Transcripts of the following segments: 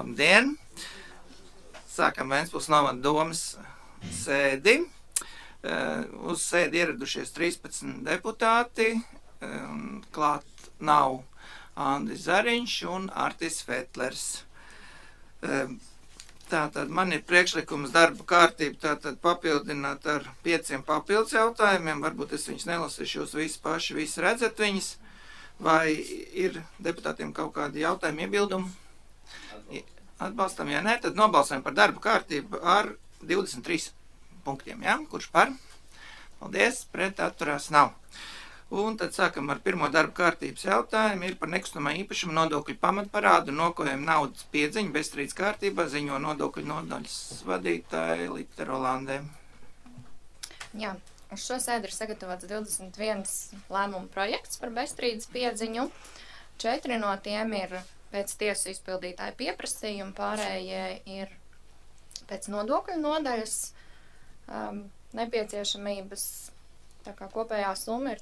Labdien! Sākam Ventspils novada domas sēdi. Uz sēdi ieradušies 13 deputāti. Klāt nav Andris Zariņš un Artis Fetlers. Tātad man ir priekšlikums darba kārtību tātad papildināt ar 5 papildus jautājumiem. Varbūt es viņus nelasīšu, jūs visi paši visi redzat viņus. Vai ir deputātiem kaut kādi jautājumi, iebildumi? Atbalstam, ja nē, tad nobalsojam par darba kārtību ar 23 punktiem. Ja? Kurš par? Paldies, pret atturās nav. Un tad sākam ar pirmo darba kārtības jautājumu. Ir par nekustamā īpašuma nodokļu pamatparādu nokojam naudas piedziņu bezstrīdus kārtībā, ziņo nodokļu nodaļas vadītāja Lipta Rolandē. Jā, uz šo sēdi ir sagatavots 21 lēmumu projekts par bezstrīdus piedziņu. 4 no tiem ir pēc tiesu izpildītāja pieprasījuma, pārējie ir pēc nodokļu nodaļas nepieciešamības. Tā kā kopējā summa ir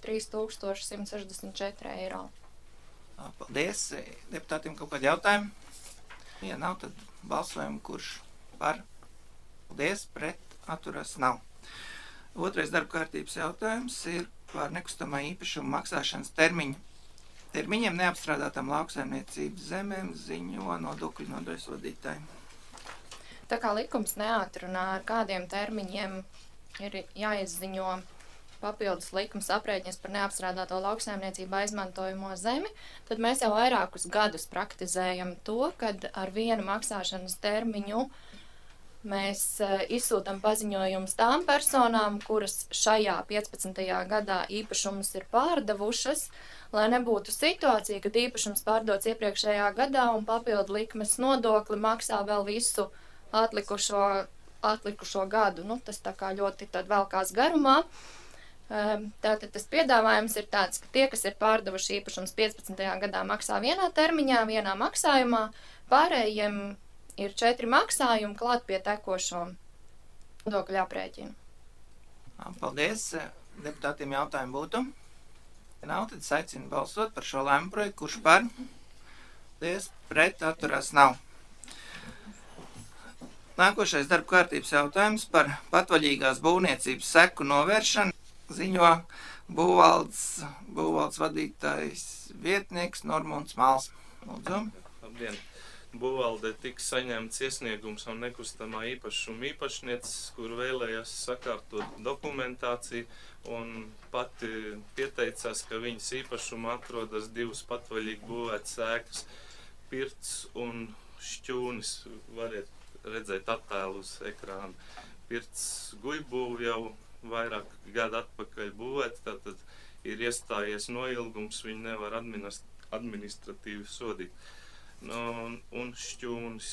3164 eiro. Paldies. Deputātiem kaut kādi jautājumi? Ja nav, tad balsojam, kurš par. Paldies, pret atturas nav. Otrais darba kārtības jautājums ir par nekustamā īpašuma maksāšanas termiņiem neapstrādātām lauksaimniecības zemēm, ziņo nodokļu nodaļas vadītāji. Tā kā likums neatrunā, ar kādiem termiņiem ir jāizziņo papildus likums aprēķins par neapstrādāto lauksaimniecībā izmantojamo zemi, tad mēs jau vairākus gadus praktizējam to, kad ar vienu maksāšanas termiņu mēs izsūtam paziņojumus tām personām, kuras šajā 15. gadā īpašumus ir pārdevušas, lai nebūtu situācija, kad īpašums pārdots iepriekšējā gadā un papildu likmes nodokli maksā vēl visu atlikušo gadu. Tas tā kā ļoti tad velkās garumā. Tātad tas piedāvājums ir tāds, ka tie, kas ir pārdevuši īpašums 15. gadā, maksā vienā termiņā, vienā maksājumā, pārējiem ir 4 maksājumi klāt pie tekošo nodokļu aprēķinu. Paldies. Deputātiem jautājumi būtu? Ja nav, tad aicinu balsot par šo lēmumu projektu. Kurš par? Paldies. Pret atturās nav. Nākošais darba kārtības jautājums par patvaļīgās būvniecības seku novēršanu. Ziņo būvvaldes vadītājs vietnieks Normunds Mals. Lūdzu. Labdien! Būvvaldē tika saņemts iesniegums no nekustamā īpašuma īpašnieces, kur vēlējās sakārtot dokumentāciju un pati pieteicās, ka viņas īpašumā atrodas 2 patvaļīgi būvētas ēkas, pirts un šķūnis. Variet redzēt attēlu uz ekrāna. Pirts guļbūvi jau vairāk gadu atpakaļ būvēt, tātad ir iestājies noilgums, viņi nevar administratīvi sodīt. Un šķūnis.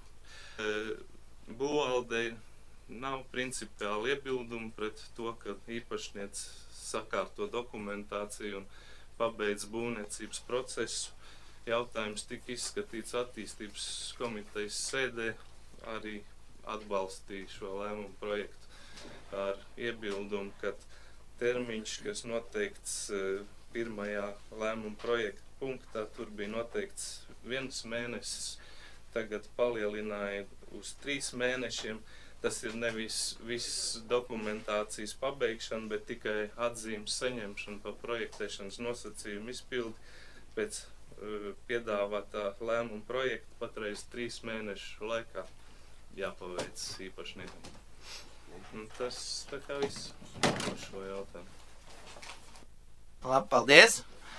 Būvvaldei nav principiāli iebildumi pret to, ka īpašniece sakārto dokumentāciju un pabeidz būvniecības procesu. Jautājums tika izskatīts attīstības komitejas sēdē, arī atbalstīja šo lēmumu projektu ar iebildumu, ka termiņš, kas noteikts pirmajā lēmumu projekta punktā, tur bija noteikts 1 mēnesis, tagad palielināja uz 3 mēnešiem. Tas ir nevis viss dokumentācijas pabeigšana, bet tikai atzīmes saņemšana par projektēšanas nosacījumu izpildi. Pēc piedāvātā lēmuma projekta patreiz 3 mēnešu laikā jāpaveic īpašniekam. Tas tā kā viss par šo jautājumu. Labi, paldies!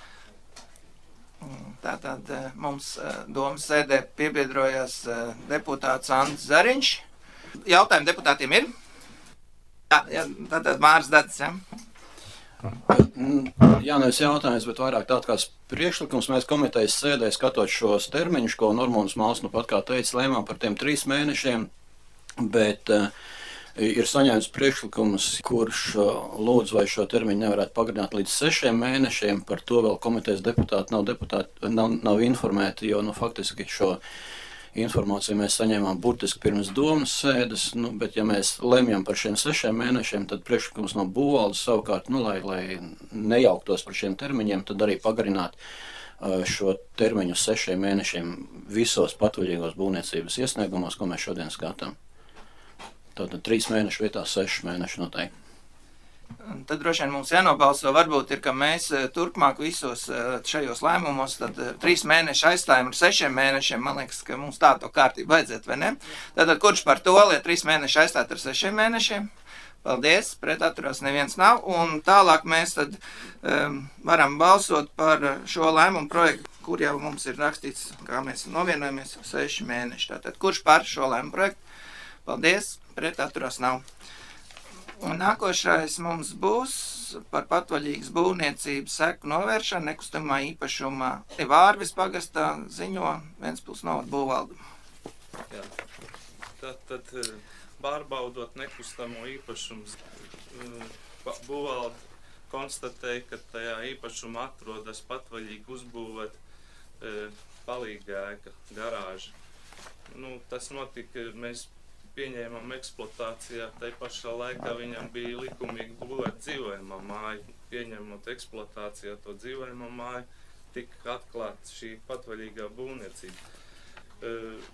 Tātad mums domas sēdē piebiedrojās deputāts Andris Zariņš. Jautājumi deputātiem ir? Jā, tātad Māris Dadis, ja? Jā, nevis jautājums, bet vairāk tāds kā priekšlikums. Mēs komitejas sēdē skatot šos termiņus, ko Normunds Mals nu pat kā teica, lēmām par tiem 3 mēnešiem, bet ir saņēmis priekšlikums, kurš lūdz, vai šo termiņu nevarētu pagarināt līdz 6 mēnešiem. Par to vēl komitejas deputāti nav informēti, jo faktiski šo informāciju mēs saņēmām burtiski pirms domas sēdes, bet ja mēs lemjam par šiem 6 mēnešiem, tad priekšlikums no būvvaldes savukārt, lai nejauktos par šiem termiņiem, tad arī pagarināt šo termiņu 6 mēnešiem visos patvaļīgos būvniecības iesniegumos, ko mēs šodien skatām. Tātad 3 mēnešu vietā 6 mēneši noteikti. Tad droši vien mums jānobalso, varbūt ir, ka mēs turpmāk visos šajos lēmumos tad 3 mēneši aizstājam ar 6 mēnešiem. Man liekas, ka mums tādu kārtību vajadzētu, vai ne? Tātad kurš par to, lai 3 mēneši aizstāt ar 6 mēnešiem? Paldies, pret atturās neviens nav. Un tālāk mēs tad varam balsot par šo lēmumu projektu, kur jau mums ir rakstīts, kā mēs novienojamies 6 mēneši. Tātad kurš par šo lēmumu projektu? Paldies, pret atturās nav. Un nākošais mums būs par patvaļīgas būvniecības seku novēršanu nekustamā īpašumā. Vārvis pagastā ziņo Ventspils novada būvvalde. Jā. Tad pārbaudot nekustamo īpašumu, būvvalde konstatēja, ka tajā īpašumā atrodas patvaļīgi uzbūvēt palīgēka garāža. Tas notika, mēs pieņēmām eksploatācijā, tai pašā laikā viņam bija likumīgi būvēt dzīvojamā māja. Pieņemot eksploatācijā to dzīvojamā māju, tika atklāta šī patvaļīgā būvniecība.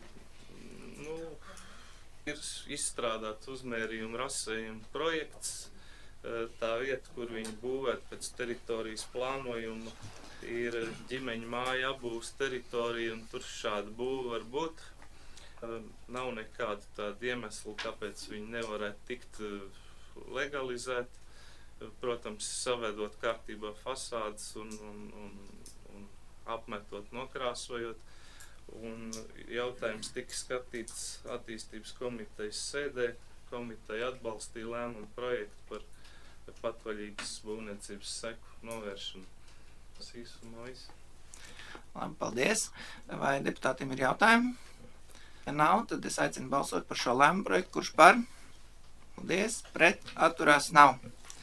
Ir izstrādāts uzmērījuma rasējuma projekts. Tā vieta, kur viņi būvēt pēc teritorijas plānojuma, ir ģimeņa māja apbūves teritorija, un tur šāda būva var būt. Nav nekāda tāda iemesla, kāpēc viņi nevarētu tikt legalizēt. Protams, savedot kārtībā fasādes un apmetot, nokrāsojot. Un jautājums tika skatīts attīstības komitejas sēdē. Komiteja atbalstīja lēmumu projektu par patvaļīgas būvniecības seku novēršanu. Tas īsumā viss. Labi, paldies. Vai deputātiem ir jautājumi? Ja nav, tad es aicinu balsot par šo lēmumu projektu. Kurš par? Paldies. Pret atturās nav.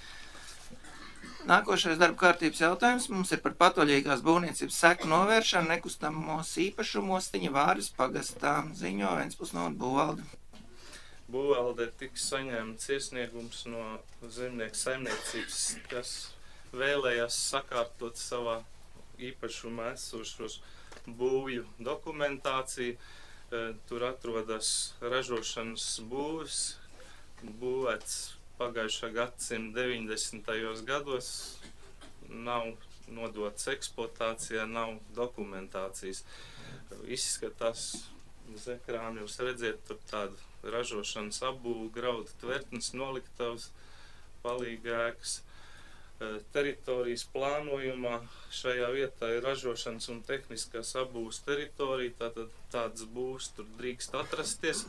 Nākošais darba kārtības jautājums mums ir par patvaļīgās būvniecības seku novēršanu nekustamos īpašumos Tiņa Vārvis pagastā. Ziņo Ventspils novada būvvalde. Būvvaldē tika saņemts iesniegums no zemnieku saimniecības, kas vēlējās sakārtot savā īpašumā esošos būvju dokumentāciju. Tur atrodas ražošanas būvis, būvēts pagājušā gadsimta 90. gados, nav nodots eksploatācijā, nav dokumentācijas. Izskatās uz ekrāna, jūs redziet, tur tāda ražošanas apbūve, graudu tvertnes, noliktavas, palīgēkas. Teritorijas plānojumā šajā vietā ir ražošanas un tehniskās apbūves teritorija, tātad tādas būvs tur drīkst atrasties.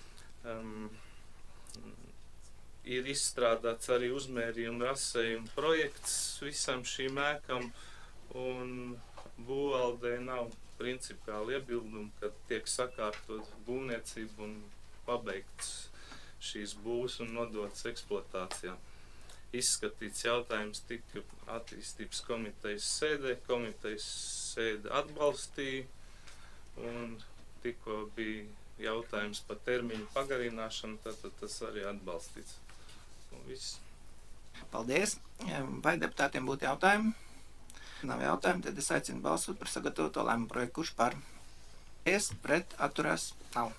Ir izstrādāts arī uzmērījuma rasējuma projekts visam šīm ēkam, un būvvaldē nav principiāli iebildumi, kad tiek sakārtot būvniecība un pabeigts šīs būvs un nodots eksploatācijā. Izskatīts jautājums tika attīstības komitejas sēdē, komitejas sēde atbalstīja, un tikko bija jautājums par termiņu pagarināšanu, tad tas arī atbalstīts. Viss. Paldies. Vai deputātiem būtu jautājumi? Nav jautājumu, tad es aicinu balsot par sagatavoto lēmumu projektu. Kurš par? Paldies, pret atturās nav.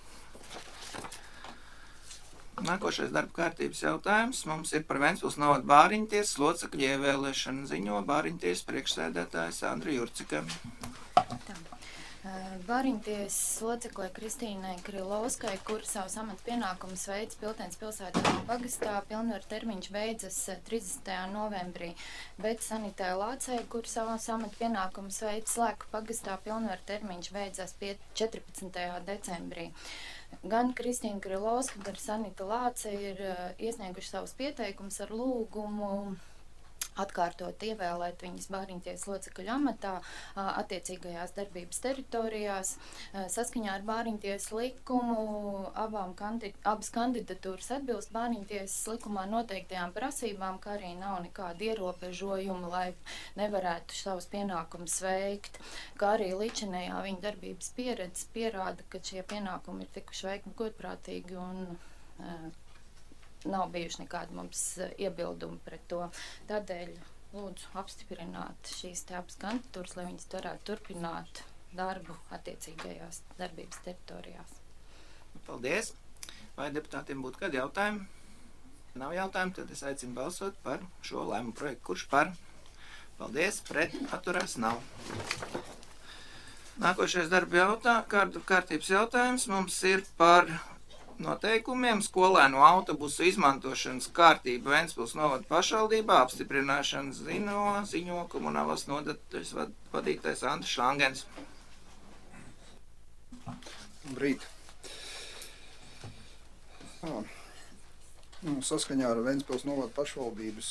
Nākošais darba kārtības jautājums mums ir par Ventspils novada bāriņtiesas locekļu ievēlēšanu. Ziņo bāriņtiesas priekšsēdētājs Andra Jurcika. Bāriņtiesas loceklē Kristīnai Krilovskai, kur savus amata pienākumus veids Piltēnas pilsētā pagastā, pilnvaru termiņš beidzas 30. novembrī, bet Sanitai Lācei, kur savus amata pienākumus veids Slēku pagastā, pilnvaru termiņš beidzas 14. decembrī. Gan Kristīna Krilovska, gan Sanita Lāce ir iesnieguši savus pieteikumus ar lūgumu atkārtot ievēlēt viņas bāriņtiesas locekļu amatā attiecīgajās darbības teritorijās. Saskaņā ar bāriņtiesas likumu abas kandidatūras atbilst bāriņtiesas likumā noteiktajām prasībām, kā arī nav nekāda ierobežojuma, lai nevarētu savus pienākumus veikt, kā arī līdzinējā viņa darbības pieredze pierāda, ka šie pienākumi ir tikuši veikti godprātīgi un nav bijuši nekādi mums iebildumi pret to. Tādēļ lūdzu apstiprināt šīs te abas kandidatūras, lai viņas varētu turpināt darbu attiecīgajās darbības teritorijās. Paldies! Vai deputātiem būtu kādi jautājumi? Nav jautājumu, tad es aicinu balsot par šo lēmumu projektu. Kurš par? Paldies! Pret atturās nav. Nākošais kārtības jautājums mums ir par noteikumiem skolēnu autobusu izmantošanas kārtība Ventspils novada pašvaldībā, apstiprināšanas ziņo komunālās nodaļas vadītājs Andris Šlangens. Brīt. Saskaņā ar Ventspils novada pašvaldības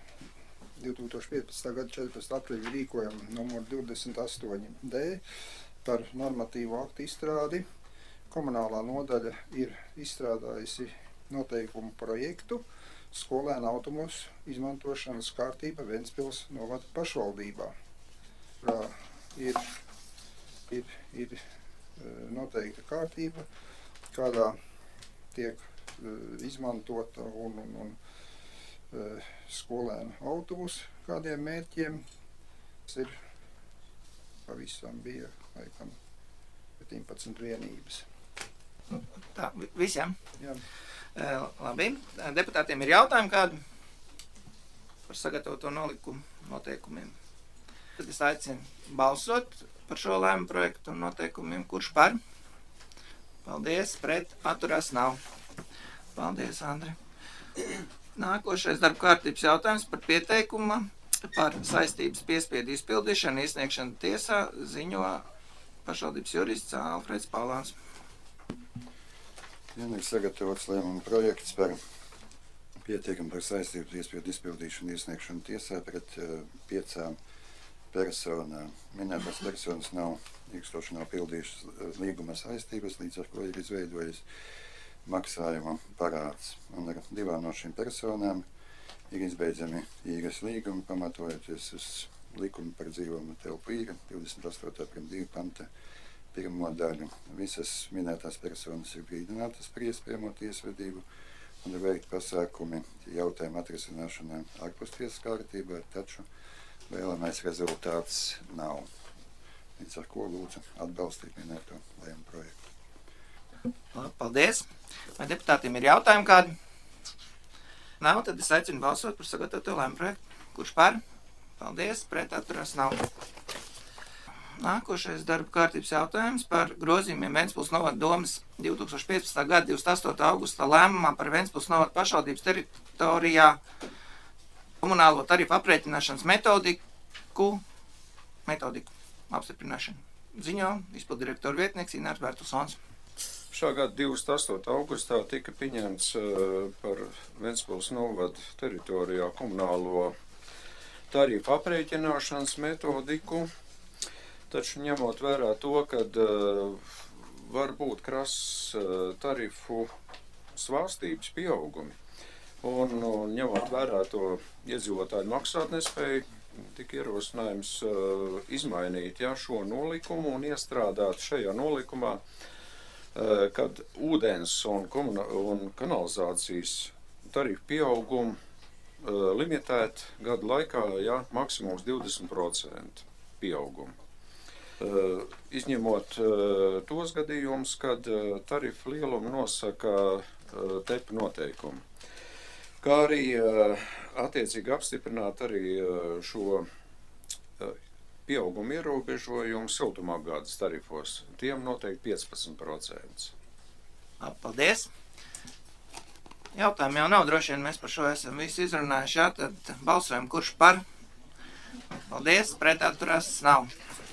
2015. gada 14. aprīļa rīkojumu numur 28D par normatīvu aktu izstrādi komunālā nodaļa ir izstrādājusi noteikumu projektu skolēnu autobusu izmantošanas kārtība Ventspils novada pašvaldībā. Ir noteikta kārtība, kādā tiek izmantota un skolēnu autobusu kādiem mērķiem. Tas ir pavisam bija, laikam, 17 vienības. Tā, visiem? Jā. Labi. Deputātiem ir jautājumi kādi par sagatavoto noteikumiem. Tad es aicinu balsot par šo lēmumu projektu un noteikumiem. Kurš par? Paldies. Pret atturās nav. Paldies, Andri. Nākošais darba kārtības jautājums par pieteikumu par saistības piespiedu izpildīšanu iesniegšanu tiesā ziņo pašvaldības jurists Alfreds Paulāns. Ir sagatavots lēmuma projekts par pieteikumu par saistību piespiedu izpildīšanu iesniegšanu tiesā pret 5 personām. Minētās personas nav pildījušas līguma saistības, līdz ar ko ir izveidojis maksājuma parāds. Un ar 2 no šīm personām ir izbeidzami īres līgumi, pamatojoties uz likumu par dzīvojumu telpu īra 28.2. panta 1. daļu. Visas minētās personas ir brīdinātas par iespējamo tiesvedību un ir veikti pasākumi jautājumu atrisināšanai ārpus tiesas kārtībā, taču vēlamais rezultāts nav. Līdz ar ko lūdzu atbalstīt minēto lēmumu projektu. Paldies! Vai deputātiem ir jautājumi kādi? Nav, tad es aicinu balsot par sagatavoto lēmumu projektu. Kurš par? Paldies! Pret atturās nav. Nākošais darba kārtības jautājums par grozījumiem Ventspils novada domas 2015. gada 28. augusta lēmumā par Ventspils novada pašvaldības teritorijā komunālo tarifu aprēķināšanas metodiku apstiprināšanu. Ziņo izpildirektora vietnieks Inārs Bērtusons. Šā gada 28. augustā tika pieņemts par Ventspils novada teritorijā komunālo tarifu aprēķināšanas metodiku, taču ņemot vērā to, ka var būt krass tarifu svārstības pieaugumi, un ņemot vērā to iedzīvotāju maksātnespēju, tika ierosinājums izmainīt šo nolikumu un iestrādāt šajā nolikumā, kad ūdens un kanalizācijas tarifu pieaugumu limitēt gadu laikā maksimums 20% pieaugumu. Izņemot tos gadījumus, kad tarifu lielumu nosaka TEP noteikumi. Kā arī attiecīgi apstiprināt arī šo pieaugumu ierobežojumu siltumapgādes tarifos. Tiem noteikti 15%. Paldies! Jautājumu jau nav, droši vien mēs par šo esam visi izrunājuši, tad balsojam, kurš par. Paldies, pret atturās nav.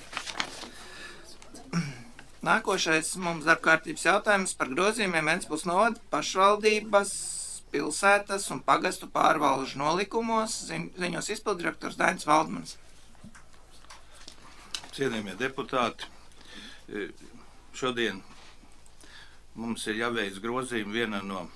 Nākošais mums darbkārtības jautājums par grozījumiem Ventspils novada pašvaldības, pilsētas un pagastu pārvalžu nolikumos, ziņos izpildirektors Dainis Valdmans. Cienījamie deputāti, šodien mums ir jāveic grozījumi viena no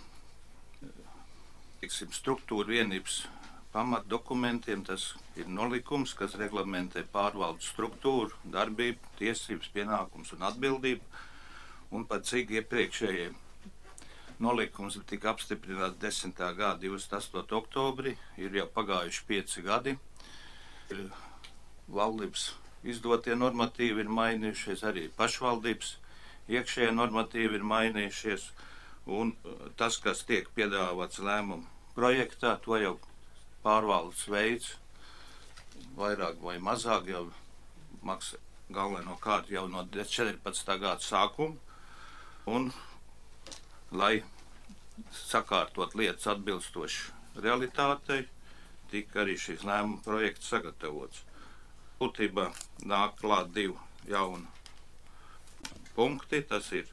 struktūra vienības pamatdokumentiem. Tas ir nolikums, kas reglamentē pārvaldes struktūru, darbību, tiesības, pienākums un atbildību. Un pat cik iepriekšējie nolikums tika apstiprināts 10. gada 28. oktobrī, ir jau pagājuši 5 gadi. Valdības izdotie normatīvi ir mainījušies, arī pašvaldības iekšējie normatīvi ir mainījušies, un tas, kas tiek piedāvāts lēmumu projektā, to jau pārvaldes veids, vairāk vai mazāk jau maksā galvenokārt jau no 14. gada sākuma, un lai sakārtot lietas atbilstoši realitātei, tika arī šīs lēmuma projekts sagatavots. Būtībā nāk klāt 2 jauni punkti, tas ir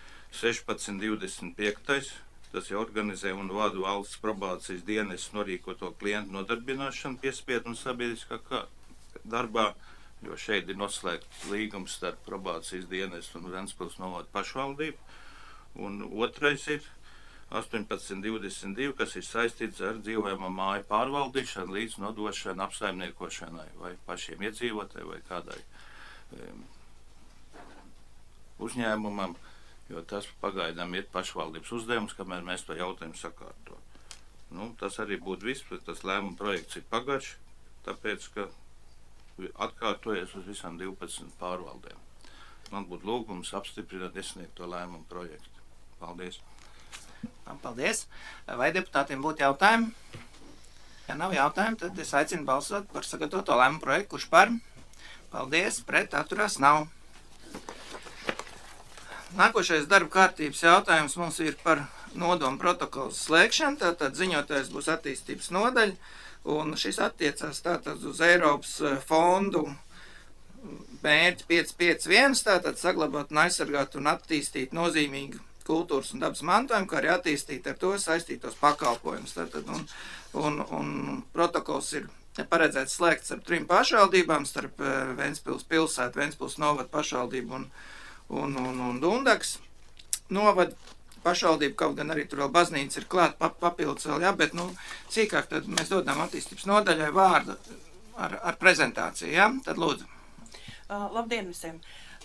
16.25. Tas ir organizē un vada valsts probācijas dienas norīkoto klientu nodarbināšanu piespiedu un sabiedriskā darbā, jo šeit ir noslēgts līgums starp probācijas dienestu un Ventspils novada pašvaldību. Un otrais ir 18.22, kas ir saistīts ar dzīvojamo māju pārvaldīšanu līdz nodošanu apsaimniekošanai vai pašiem iedzīvotāji vai kādai uzņēmumam, jo tas pagaidām ir pašvaldības uzdevums, kamēr mēs to jautājumu sakārtojam. Tas arī būtu viss, bet tas lēmuma projekts ir pagaršs, tāpēc, ka atkārtojas uz visām 12 pārvaldēm. Man būtu lūgums apstiprināt iesniegto lēmumu projektu. Paldies! Paldies! Vai deputātiem būtu jautājumi? Ja nav jautājumu, tad es aicinu balsot par sagatavoto lēmumu projektu. Kurš par? Paldies! Pret atturās nav. Nākošais darba kārtības jautājums mums ir par nodomu protokolu slēgšanu. Tātad ziņotājs būs attīstības nodaļa, un šis attiecās tātad uz Eiropas fondu mērķi 551, tātad saglabāt un aizsargāt un attīstīt nozīmīgu kultūras un dabas mantojumu, kā arī attīstīt ar to saistītos pakalpojumus. Tātad, un protokols ir paredzēts slēgts ar 3 pašvaldībām, starp Ventspils pilsētu, Ventspils novada pašvaldību un Dundaks novada pašvaldību, kaut gan arī tur vēl baznīca ir klāt papildus vēl, jā, bet, cīkāk tad mēs dodam attīstības nodaļai vārdu ar prezentāciju, jā, tad lūdzu. Labdien visiem!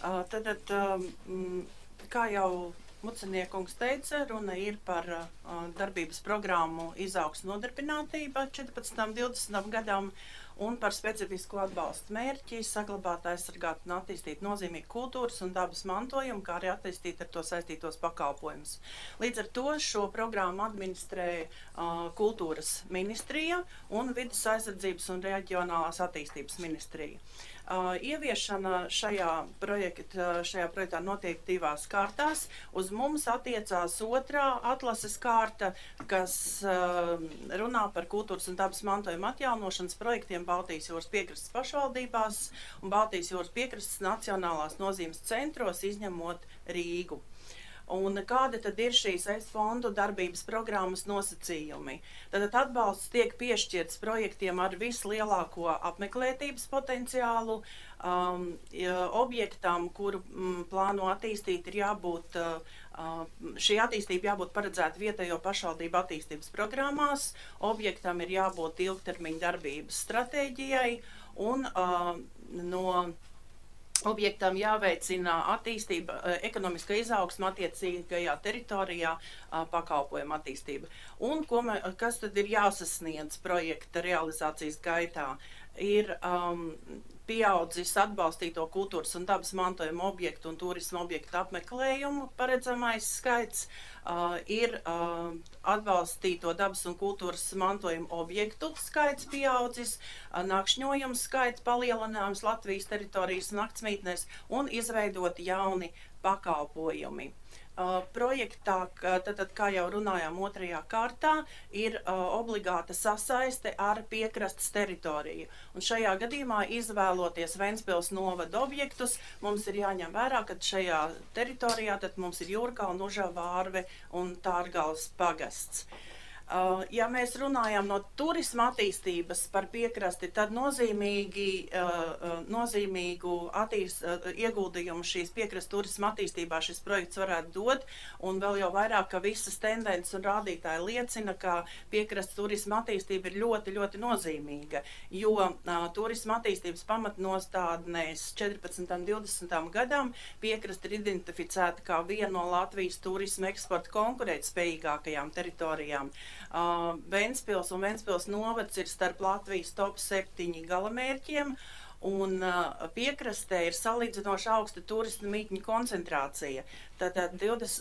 Kā jau Muceniekungs teica, runa ir par darbības programmu izaugs nodarbinātība 14-20 gadam un par specifisku atbalstu mērķi saglabāt, aizsargāt un attīstīt nozīmīgu kultūras un dabas mantojumu, kā arī attīstīt ar to saistītos pakalpojumus. Līdz ar to šo programmu administrē Kultūras ministrija un Vides aizsardzības un reģionālās attīstības ministrija. Ieviešana šajā projektā notiek 2 kārtās. Uz mums attiecās 2. atlases kārta, kas runā par kultūras un dabas mantojuma atjaunošanas projektiem Baltijas jūras piekrastes pašvaldībās un Baltijas jūras piekrastes nacionālās nozīmes centros, izņemot Rīgu. Un kāda tad ir šīs ES fondu darbības programmas nosacījumi? Tad atbalsts tiek piešķirts projektiem ar vislielāko apmeklētības potenciālu, objektam, kuru plāno attīstīt, ir jābūt, šī attīstība jābūt paredzēta vietējo pašvaldību attīstības programmās, objektam ir jābūt ilgtermiņa darbības stratēģijai un objektam jāveicina attīstība, ekonomiska izaugsma attiecīgajā teritorijā, pakalpojuma attīstība. Un kas tad ir jāsasniedz projekta realizācijas gaitā? Ir pieaudzis atbalstīto kultūras un dabas mantojuma objektu un turisma objektu apmeklējumu paredzamais skaits, ir atbalstīto dabas un kultūras mantojuma objektu skaits pieaudzis, nakšņojums skaits palielinājums Latvijas teritorijas naktsmītnēs un izveidot jauni pakalpojumi. Projektā, tad, kā jau runājām 2. kārtā, ir obligāta sasaiste ar piekrastes teritoriju. Un šajā gadījumā, izvēloties Ventspils novada objektus, mums ir jāņem vērā, ka šajā teritorijā tad mums ir Jūrkalna, Užava, Vārve un Tārgales pagasts. Ja mēs runājam no turisma attīstības par piekrasti, tad nozīmīgu ieguldījumu šīs piekrastes turisma attīstībā šis projekts varētu dot, un vēl jau vairāk, ka visas tendences un rādītāji liecina, ka piekrastes turisma attīstība ir ļoti, ļoti nozīmīga, jo turisma attīstības pamatnostādnēs 14. un 20. gadam piekrasti ir identificēta kā viena no Latvijas turisma eksporta konkurētspējīgākajām teritorijām. Ventspils un Ventspils novads ir starp Latvijas top 7 galamērķiem, un piekrastē ir salīdzinoši augsta turistu mītņu koncentrācija. Tātad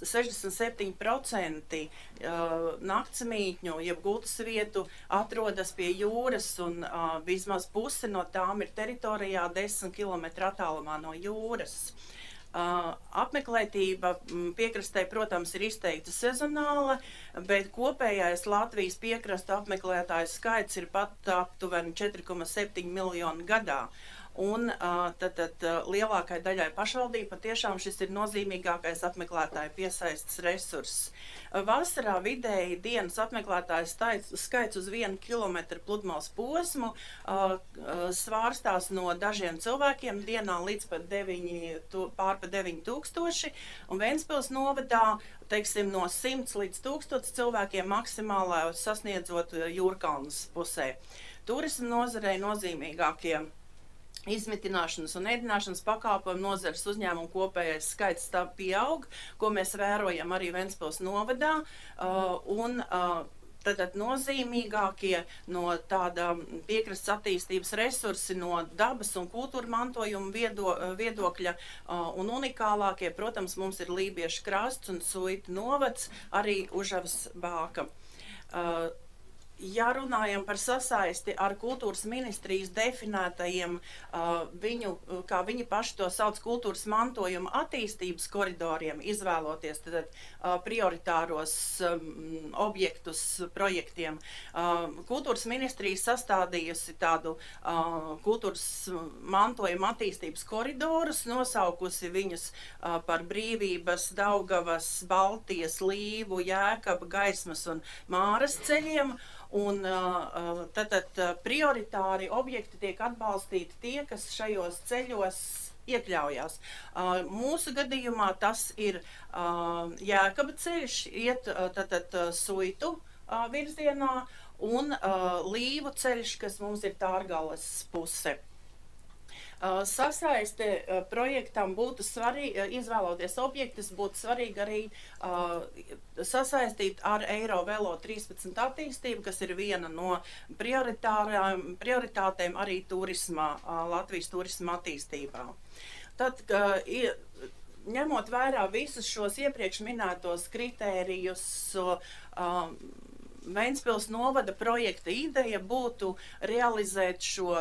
67% naktsmītņu, jeb gultas vietu atrodas pie jūras, un vismaz puse no tām ir teritorijā 10 km attālumā no jūras. Apmeklētība piekrastē, protams, ir izteikti sezonāla, bet kopējais Latvijas piekrastu apmeklētāju skaits ir pat aptuveni 4,7 miljoni gadā. Un tad lielākai daļai pašvaldību patiešām šis ir nozīmīgākais apmeklētāju piesaistes resurss. Vasarā vidēji dienas apmeklētāju skaits uz 1 kilometru pludmales posmu svārstās no dažiem cilvēkiem dienā līdz pat pār 9000, un Ventspils novadā, teiksim, no 100 līdz 1000 cilvēkiem maksimālā sasniedzot Jūrkalnas pusē. Turisma nozarei nozīmīgākie izmitināšanas un ēdināšanas pakalpojumu nozares uzņēmumu kopējais skaits tā pieaug, ko mēs vērojam arī Ventspils novadā, un tad nozīmīgākie no tāda piekrastes attīstības resursi no dabas un kultūra mantojuma viedokļa, un unikālākie, protams, mums ir Lībiešu krasts un Suitu novads, arī Užavas bāka. Ja runājam par sasaisti ar kultūras ministrijas definētajiem, kā viņi paši to sauc, kultūras mantojuma attīstības koridoriem, izvēloties tad prioritāros objektus projektiem, kultūras ministrija sastādījusi tādu kultūras mantojuma attīstības koridorus, nosaukusi viņus par Brīvības, Daugavas, Baltijas, Līvu, Jēkaba, Gaismas un Māras ceļiem. Un tad prioritāri objekti tiek atbalstīti tie, kas šajos ceļos iekļaujās. Mūsu gadījumā tas ir Jēkaba ceļš, iet Suitu virzienā, un Līvu ceļš, kas mums ir Tārgales puse. Sasaiste projektam būtu svarīgi, izvēloties objektus, būtu svarīgi arī sasaistīt ar Eiro Velo 13 attīstību, kas ir viena no prioritātēm arī turismā, Latvijas turisma attīstībā. Tad, ņemot vērā visus šos iepriekš minētos kritērijus, Ventspils novada projekta ideja būtu realizēt šo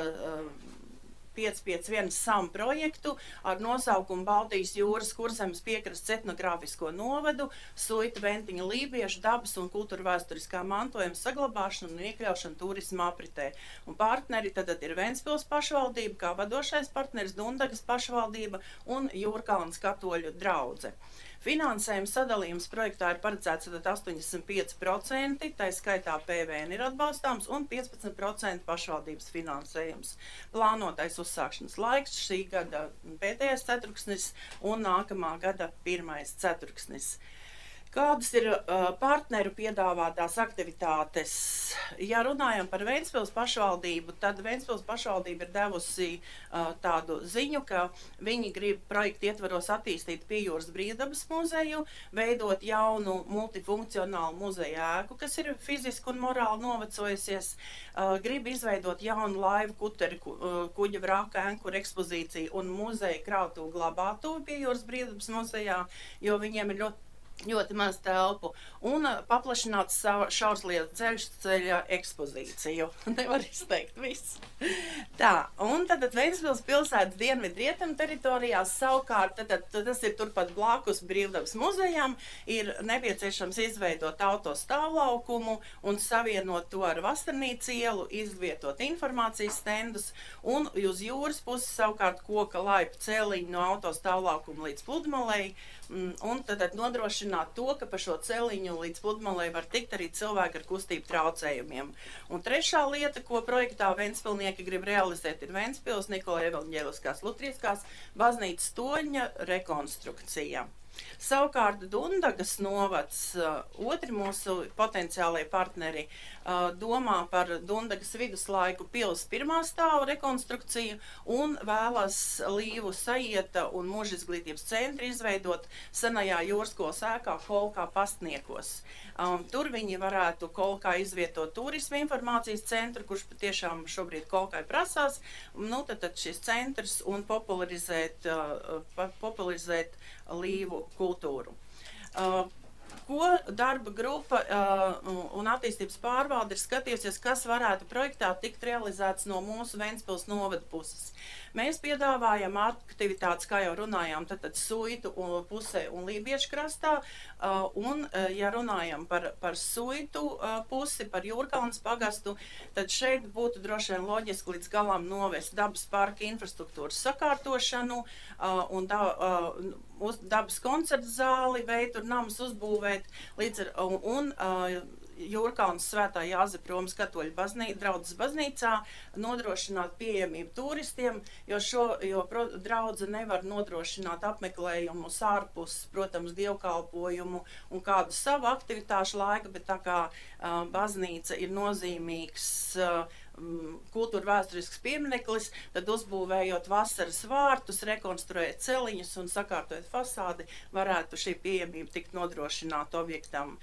551 SAM projektu ar nosaukumu Baltijas jūras kurzemes piekrastes etnogrāfisko novadu, Suita, Ventiņa, Lībiešu, dabas un kultūra vēsturiskā mantojuma saglabāšanu un iekļaušanu turisma apritē. Un partneri tad ir Ventspils pašvaldība, kā vadošais partneris Dundagas pašvaldība un Jūrkalnas katoļu draudze. Finansējuma sadalījums projektā ir paredzēts 85%, tā skaitā PVN ir atbalstāms, un 15% pašvaldības finansējums. Plānotais uzsākšanas laiks šī gada pēdējais ceturksnis un nākamā gada pirmais ceturksnis. Kādas ir partneru piedāvātās aktivitātes? Ja runājam par Ventspils pašvaldību, tad Ventspils pašvaldība ir devusi tādu ziņu, ka viņi grib projektu ietvaros attīstīt Piejūras brīvdabas muzeju, veidot jaunu multifunkcionālu muzeja ēku, kas ir fiziski un morāli novecojusies, grib izveidot jaunu laivu kuteri kuģa vraka ēnkuru ekspozīciju un muzeja krautuvu glabātuvi Piejūras brīvdabas muzejā, jo viņiem ir ļoti maz telpu, un paplašināt šaurslieta ceļa ekspozīciju. Nevar izteikt visu. Tā, un tad Ventspils pilsētas dienvidrietumu teritorijās savukārt, tas ir turpat blakus brīvdabas muzejām, ir nepieciešams izveidot autostāvlaukumu un savienot to ar Vasarnīcu ielu, izvietot informācijas stendus, un uz jūras puses savukārt koka laipu cēliņu no autostāvlaukuma līdz pludmalei, un tad nodrošināt to, ka pa šo celiņu līdz pludmalei var tikt arī cilvēki ar kustību traucējumiem. Un trešā lieta, ko projektā Ventspilnieki grib realizēt, ir Ventspils Nikolai Evaņģēliskās Lutriskās baznīcas toļņa rekonstrukcija. Savukārt Dundagas novads, otri mūsu potenciālie partneri, domā par Dundagas viduslaiku pils pirmā stāva rekonstrukciju un vēlas Līvu Sajieta un Mūža izglītības centru izveidot senajā Jūrskolas ēkā Kolkā pastniekos. Tur viņi varētu Kolkā izvietot turisma informācijas centru, kurš patiešām šobrīd Kolkai prasās, tad šis centrs un popularizēt Līvu kultūru. Ko darba grupa un attīstības pārvalde ir skatījusies, kas varētu projektā tikt realizēts no mūsu Ventspils novada puses. Mēs piedāvājam aktivitātes, kā jau runājām, tad Suitu pusē un Lībiešu krastā, un, ja runājam par Suitu pusi, par Jūrkalnas pagastu, tad šeit būtu droši vien loģiski līdz galam novest dabas parka infrastruktūras sakārtošanu un dabas koncertu zāli, veitur namus uzbūvēt un Jūrkalnas Svētā Jāzepa Romas katoļu draudzes baznīcā nodrošināt pieejamību turistiem, jo draudze nevar nodrošināt apmeklējumus ārpus, protams, dievkalpojumu un kādu savu aktivitāšu laika, bet tā kā baznīca ir nozīmīgs kultūra vēsturisks piemineklis, tad uzbūvējot vasaras vārtus, rekonstruēt celiņus un sakārtojot fasādi, varētu šī pieejamība tikt nodrošināta objektam.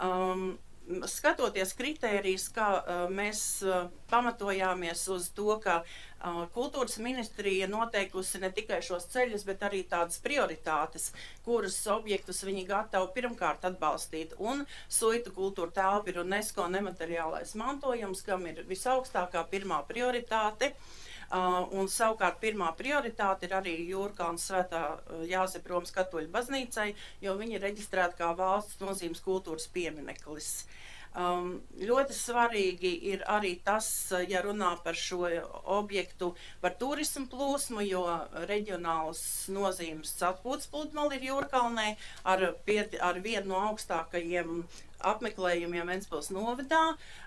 Skatoties kritērijus, kā mēs pamatojāmies uz to, ka kultūras ministrija noteikusi ne tikai šos ceļus, bet arī tādas prioritātes, kuras objektus viņi gatavi pirmkārt atbalstīt. Un Suitu kultūra telpa ir UNESCO nemateriālais mantojums, kam ir visaugstākā pirmā prioritāte. Un savukārt pirmā prioritāte ir arī Jūrkalnas Svētā Jāzepa Romas katoļu baznīcai, jo viņi ir reģistrēti kā valsts nozīmes kultūras piemineklis. Ļoti svarīgi ir arī tas, ja runā par šo objektu, par turismu plūsmu, jo reģionālas nozīmes atpūtas pludmale ir Jūrkalnē ar vienu no augstākajiem apmeklējumiem Ventspils novadā.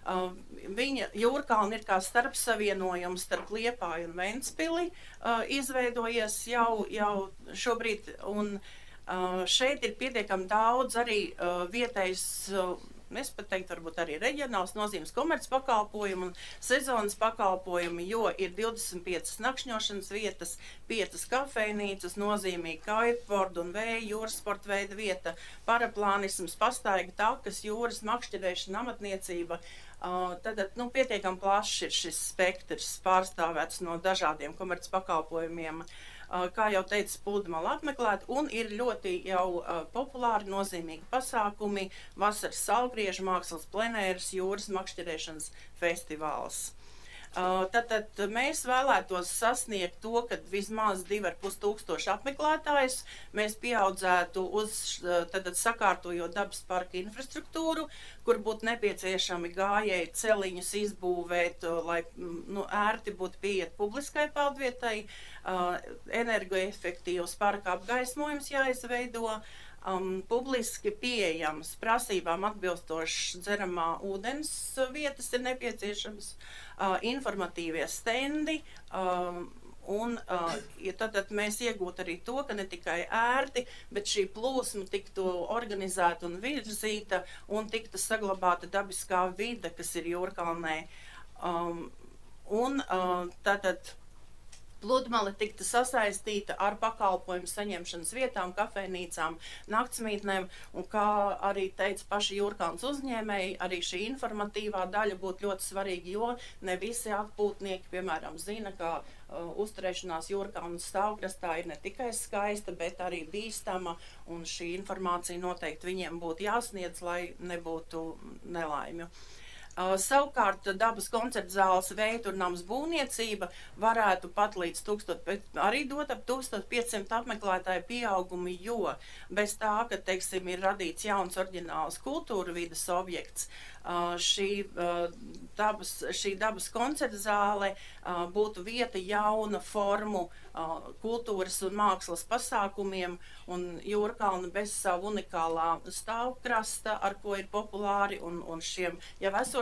Viņa Jūrkalna ir kā starpsavienojums starp Liepāju un Ventspili izveidojies jau šobrīd, un šeit ir pietiekami daudz arī vietējs, es pat teiktu, varbūt arī reģionāls nozīmes komerc pakalpojumi un sezonas pakalpojumi, jo ir 25 nakšņošanas vietas, 5 kafejnīcas, nozīmīgi kiteboard un vēja jūras sporta veida vieta, paraplānisms, pastaiga takas, jūras makšķerēšana, amatniecība. Tad pietiekami plašs ir šis spektrs pārstāvēts no dažādiem komerc pakalpojumiem. Kā jau teicu, pludmali apmeklēt, un ir ļoti jau populāri nozīmīgi pasākumi, vasaras saulgriežu mākslas plenēras, jūras makšķerēšanas festivāls. Tātad mēs vēlētos sasniegt to, ka vismaz 2500 apmeklētājus mēs pieaudzētu sakārtojot dabas parka infrastruktūru, kur būtu nepieciešami gājēji celiņus izbūvēt, lai ērti būtu pieiet publiskai peldvietai, energoefektīvs parka apgaismojums jāizveido, publiski pieejams prasībām atbilstošs dzeramā ūdens vietas ir nepieciešams, informatīvie stendi, un tad mēs iegūtu arī to, ka ne tikai ērti, bet šī plūsma tiktu organizēta un virzīta un tiktu saglabāta dabiskā vide, kas ir Jūrkalnē. Tātad pludmale tiktu sasaistīta ar pakalpojumu saņemšanas vietām, kafejnīcām, naktsmītnēm, un kā arī teica paši Jūrkalnas uzņēmēji, arī šī informatīvā daļa būtu ļoti svarīga, jo ne visi atpūtnieki, piemēram, zina, ka uzturēšanās Jūrkalnas stāvkrastā ir ne tikai skaista, bet arī bīstama, un šī informācija noteikti viņiem būtu jāsniedz, lai nebūtu nelaimju. Savukārt dabas koncertu zāles veiturnams būvniecība varētu pat līdz arī dot ap 1500 apmeklētāju pieaugumu, jo bez tā, ka, teiksim, ir radīts jauns oriģināls kultūra vides objekts, šī dabas koncertu zāle būtu vieta jauna formu kultūras un mākslas pasākumiem, un Jūrkalna bez savu unikālā stāvkrasta, ar ko ir populāri, un šiem jau esošiem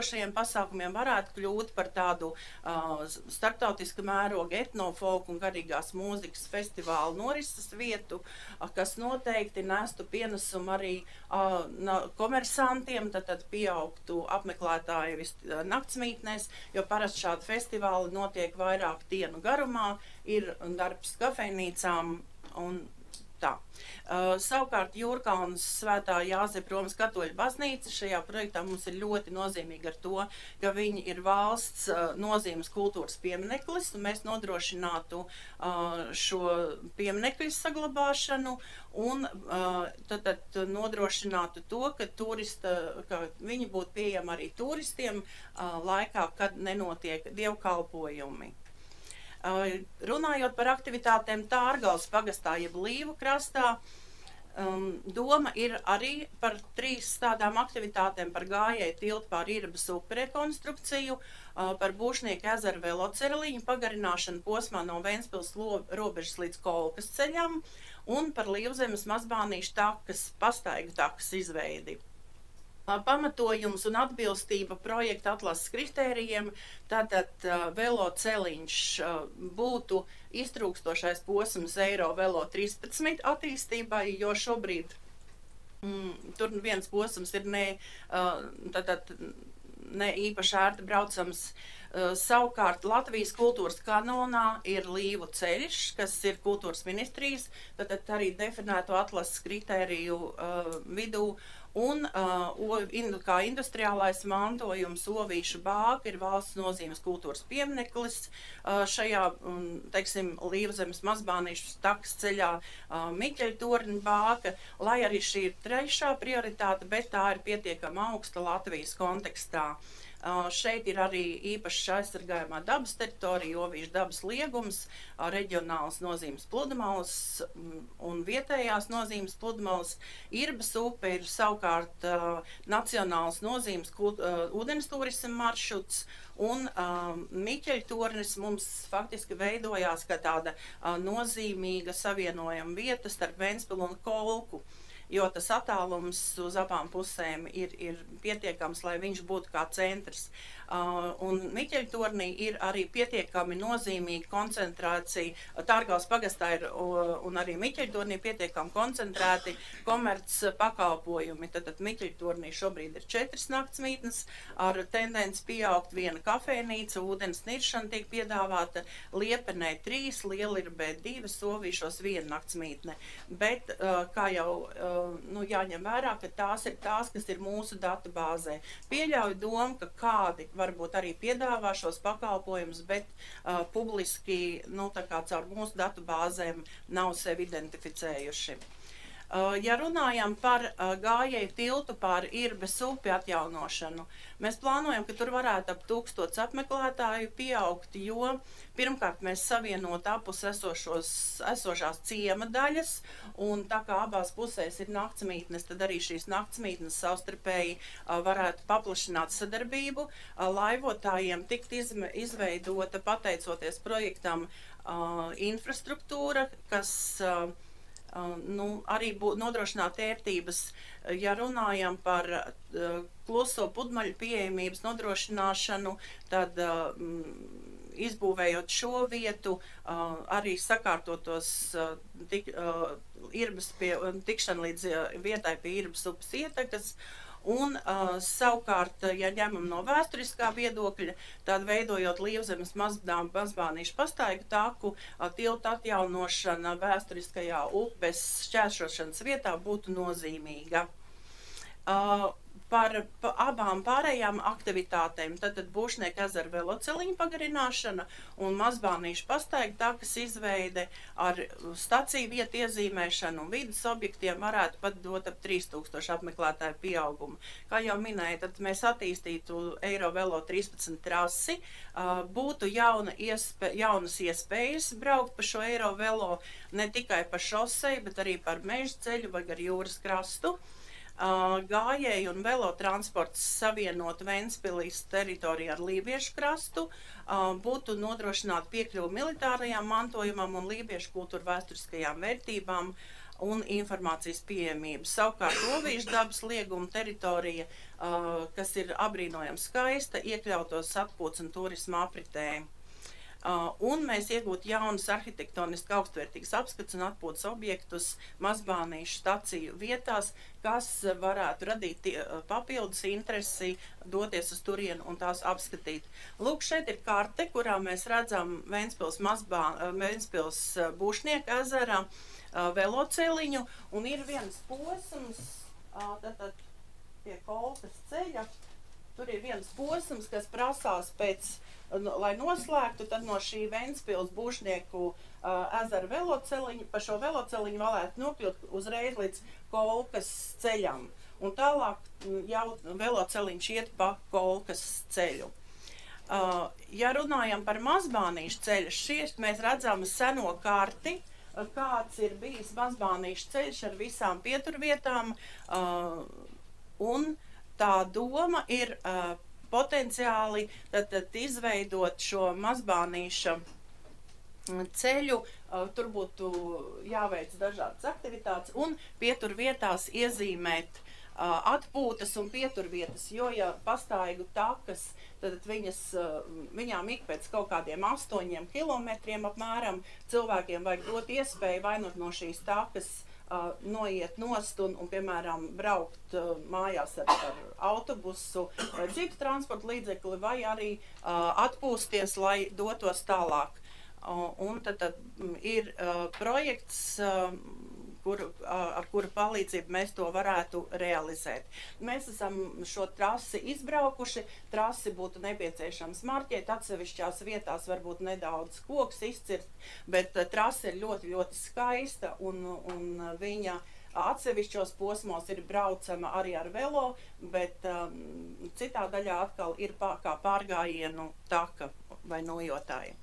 esošajiem pasākumiem varētu kļūt par tādu starptautiska mēroga etnofolku un garīgās mūzikas festivālu norises vietu, kas noteikti nestu pienesumu arī komersantiem, tad pieaugtu apmeklētāji naktsmītnēs, jo parasti šādi festivāli notiek vairāk dienu garumā, ir darbs kafejnīcām un tā. Savukārt Jūrkalnas Svētā Jāzepa Romas katoļu baznīca šajā projektā mums ir ļoti nozīmīga ar to, ka viņi ir valsts nozīmes kultūras piemineklis, un mēs nodrošinātu šo pieminekļu saglabāšanu un tad nodrošinātu to, ka viņi būtu pieejami arī turistiem laikā, kad nenotiek dievkalpojumi. Runājot par aktivitātēm Tārgales pagastā jeb Līvu krastā, doma ir arī par 3 tādām aktivitātēm par gājēju tiltu pār Irbas upi rekonstrukciju, par Būšnieku ezeru velocereliņu pagarināšanu posmā no Ventspils robežas līdz Kolkas ceļam un par Līvzemes mazbānīšu takas, pastaigu takas izveidi. Pamatojums un atbilstība projekta atlases kritērijiem, tātad veloceliņš būtu iztrūkstošais posms Eiro Velo 13 attīstībai, jo šobrīd tur viens posms ir ne īpaši ērti braucams. Savukārt Latvijas kultūras kanonā ir Līvu ceļš, kas ir kultūras ministrijas, tātad arī definēto atlases kritēriju vidū, un kā industriālais mantojums Ovīšu bāka ir valsts nozīmes kultūras piemineklis šajā, teiksim, Līvzemes mazbānīšu takas ceļā Miķeļtorņa bāka, lai arī šī ir 3. prioritāte, bet tā ir pietiekama augsta Latvijas kontekstā. Šeit ir arī īpaši aizsargājumā dabas teritorija, Ovīšu dabas liegums, reģionāls nozīmes pludmales un vietējās nozīmes pludmales. Irbas upe ir savukārt nacionāls nozīmes ūdens turisma maršruts, un Miķeļtornis mums faktiski veidojās kā tāda nozīmīga savienojama vieta starp Ventspilu un Kolku, jo tas attālums uz abām pusēm ir pietiekams, lai viņš būtu kā centrs. Un Miķeļtornī ir arī pietiekami nozīmīga koncentrācija, Tārgales pagastā ir un arī Miķeļtornī pietiekami koncentrēti komerc pakalpojumi. Tātad Miķeļtornī šobrīd ir 4 naktsmītnes, ar tendenci pieaugt 1 kafejnīca, ūdens niršana tiek piedāvāta, Liepenē 3, Lielirbē 2, Ovīšos 1 naktsmītne. Bet, kā jau jāņem vērā, ka tās ir tās, kas ir mūsu datu bāzē. Pieļauju domu, ka kādi varbūt arī piedāvā šos pakalpojumus, bet publiski, tā kā caur mūsu datu bāzēm nav sevi identificējuši. Ja runājam par gājēju tiltu pār Irbes upi atjaunošanu, mēs plānojam, ka tur varētu ap 1000 apmeklētāju pieaugt, jo pirmkārt mēs savienot apus esošās ciema daļas, un tā kā abās pusēs ir naktsmītnes, tad arī šīs naktsmītnes savstarpēji varētu paplašināt sadarbību. Laivotājiem tikt izveidota, pateicoties projektam, infrastruktūra, kas arī nodrošināt ērtības, ja runājam par kluso pudmaļu pieejamības nodrošināšanu, tad izbūvējot šo vietu, arī sakārtotos tikšanu līdz vietai pie Irbas upes ietekas. Un savukārt, ja ņemam no vēsturiskā viedokļa, tad veidojot Līvzemes mazbānīšu pastaigu taku, tiltu atjaunošana vēsturiskajā upes šķēršošanas vietā būtu nozīmīga. Par abām pārējām aktivitātēm, tad Būšnieku ezeru veloceliņu pagarināšana un mazbānīšu pastaigu takas izveide ar staciju vietu iezīmēšanu un vidas objektiem varētu pat dot ap 3000 apmeklētāju pieaugumu. Kā jau minēju, tad mēs attīstītu Eiro Velo 13 trasi, būtu jaunas iespējas braukt pa šo Eiro Velo ne tikai pa šoseju, bet arī par meža ceļu vai gar jūras krastu. Gājēju un velotransports savienot Ventspilis teritoriju ar lībiešu krastu, būtu nodrošināt piekļuvu militārajām mantojumam un lībiešu kultūra vēsturiskajām vērtībām, un informācijas pieejamību. Savukārt Ovīšu dabas lieguma teritorija, kas ir apbrīnojami skaista, iekļautos atpūtas un turisma apritē. Un mēs iegūtu jaunus arhitektoniski augstvērtīgus apskats un atpūtas objektus Mazbānīšu staciju vietās, kas varētu radīt papildus interesi doties uz turienu un tās apskatīt. Lūk, šeit ir karte, kurā mēs redzam Ventspils Būšnieku ezera veloceliņu, un ir viens posms, tātad pie Kolkas ceļa, tur ir viens posms, kas prasās pēc, lai noslēgtu, tad no šī Ventspils Būšnieku ezera veloceliņa, pa šo veloceliņu varētu nokļūt uzreiz līdz Kolkas ceļam. Un tālāk jau veloceliņš iet pa Kolkas ceļu. Ja runājam par Mazbānīšu ceļu, šeit mēs redzam seno karti, kāds ir bijis Mazbānīšu ceļš ar visām pieturvietām, un tā doma ir potenciāli tad izveidot šo Mazbānīša ceļu, tur būtu jāveic dažādas aktivitātes un pieturvietās iezīmēt atpūtas un pieturvietas, jo ja pastaigu takas, tad viņām ik pēc kaut kādiem 8 kilometriem apmēram cilvēkiem vajag dot iespēju vainot no šīs takas noiet nost un piemēram, braukt mājās ar autobusu vai citu transporta līdzekli, vai arī atpūsties, lai dotos tālāk. Un tad ir projekts, ar kura palīdzību mēs to varētu realizēt. Mēs esam šo trasi izbraukuši, trasi būtu nepieciešams marķēt, atsevišķās vietās varbūt nedaudz koks izcirt, bet trasi ir ļoti, ļoti skaista un viņa atsevišķos posmos ir braucama arī ar velo, bet citā daļā atkal ir kā pārgājienu taka vai nojotāji.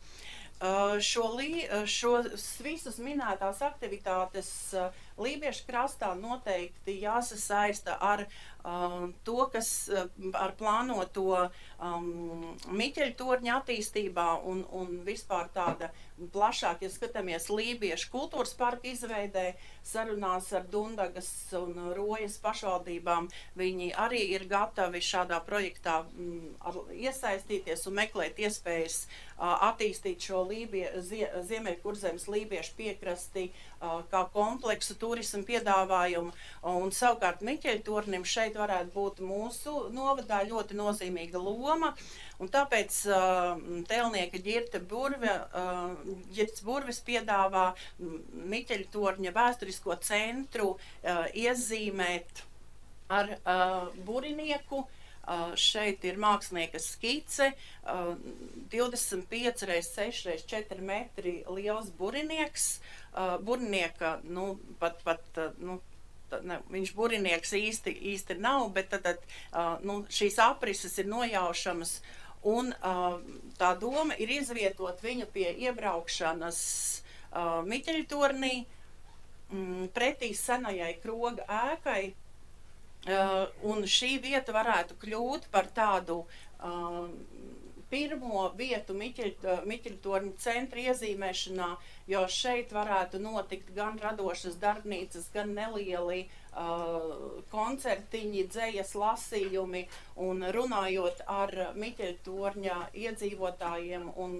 Šos visus minētās aktivitātes Lībiešu krastā noteikti jāsasaista ar to, kas ar plānoto Miķeļtorņa attīstībā un vispār tāda plašāk, ja skatāmies Lībiešu kultūras parka izveidē, sarunās ar Dundagas un Rojas pašvaldībām, viņi arī ir gatavi šādā projektā iesaistīties un meklēt iespējas attīstīt šo Ziemeļkurzemes lībiešu piekrasti kā kompleksu turismu piedāvājumu, un savukārt Miķeļtornim šeit varētu būt mūsu novadā ļoti nozīmīga loma, un tāpēc tēlnieka Ģirta Burvis piedāvā Miķeļtorņa vēsturisko centru iezīmēt ar burinieku. Šeit ir mākslinieka skice, 25 x 6 x 4 metri liels burinieks. Burinieka, viņš burinieks īsti nav, bet tad šīs aprises ir nojaušamas, un tā doma ir izvietot viņu pie iebraukšanas Miķeļtornī, pretī senajai kroga ēkai. Un šī vieta varētu kļūt par tādu pirmo vietu Miķeļtorņa centra iezīmēšanā, jo šeit varētu notikt gan radošas darbnīcas, gan nelieli koncertiņi, dzejas lasījumi, un runājot ar Miķeļtorņa iedzīvotājiem un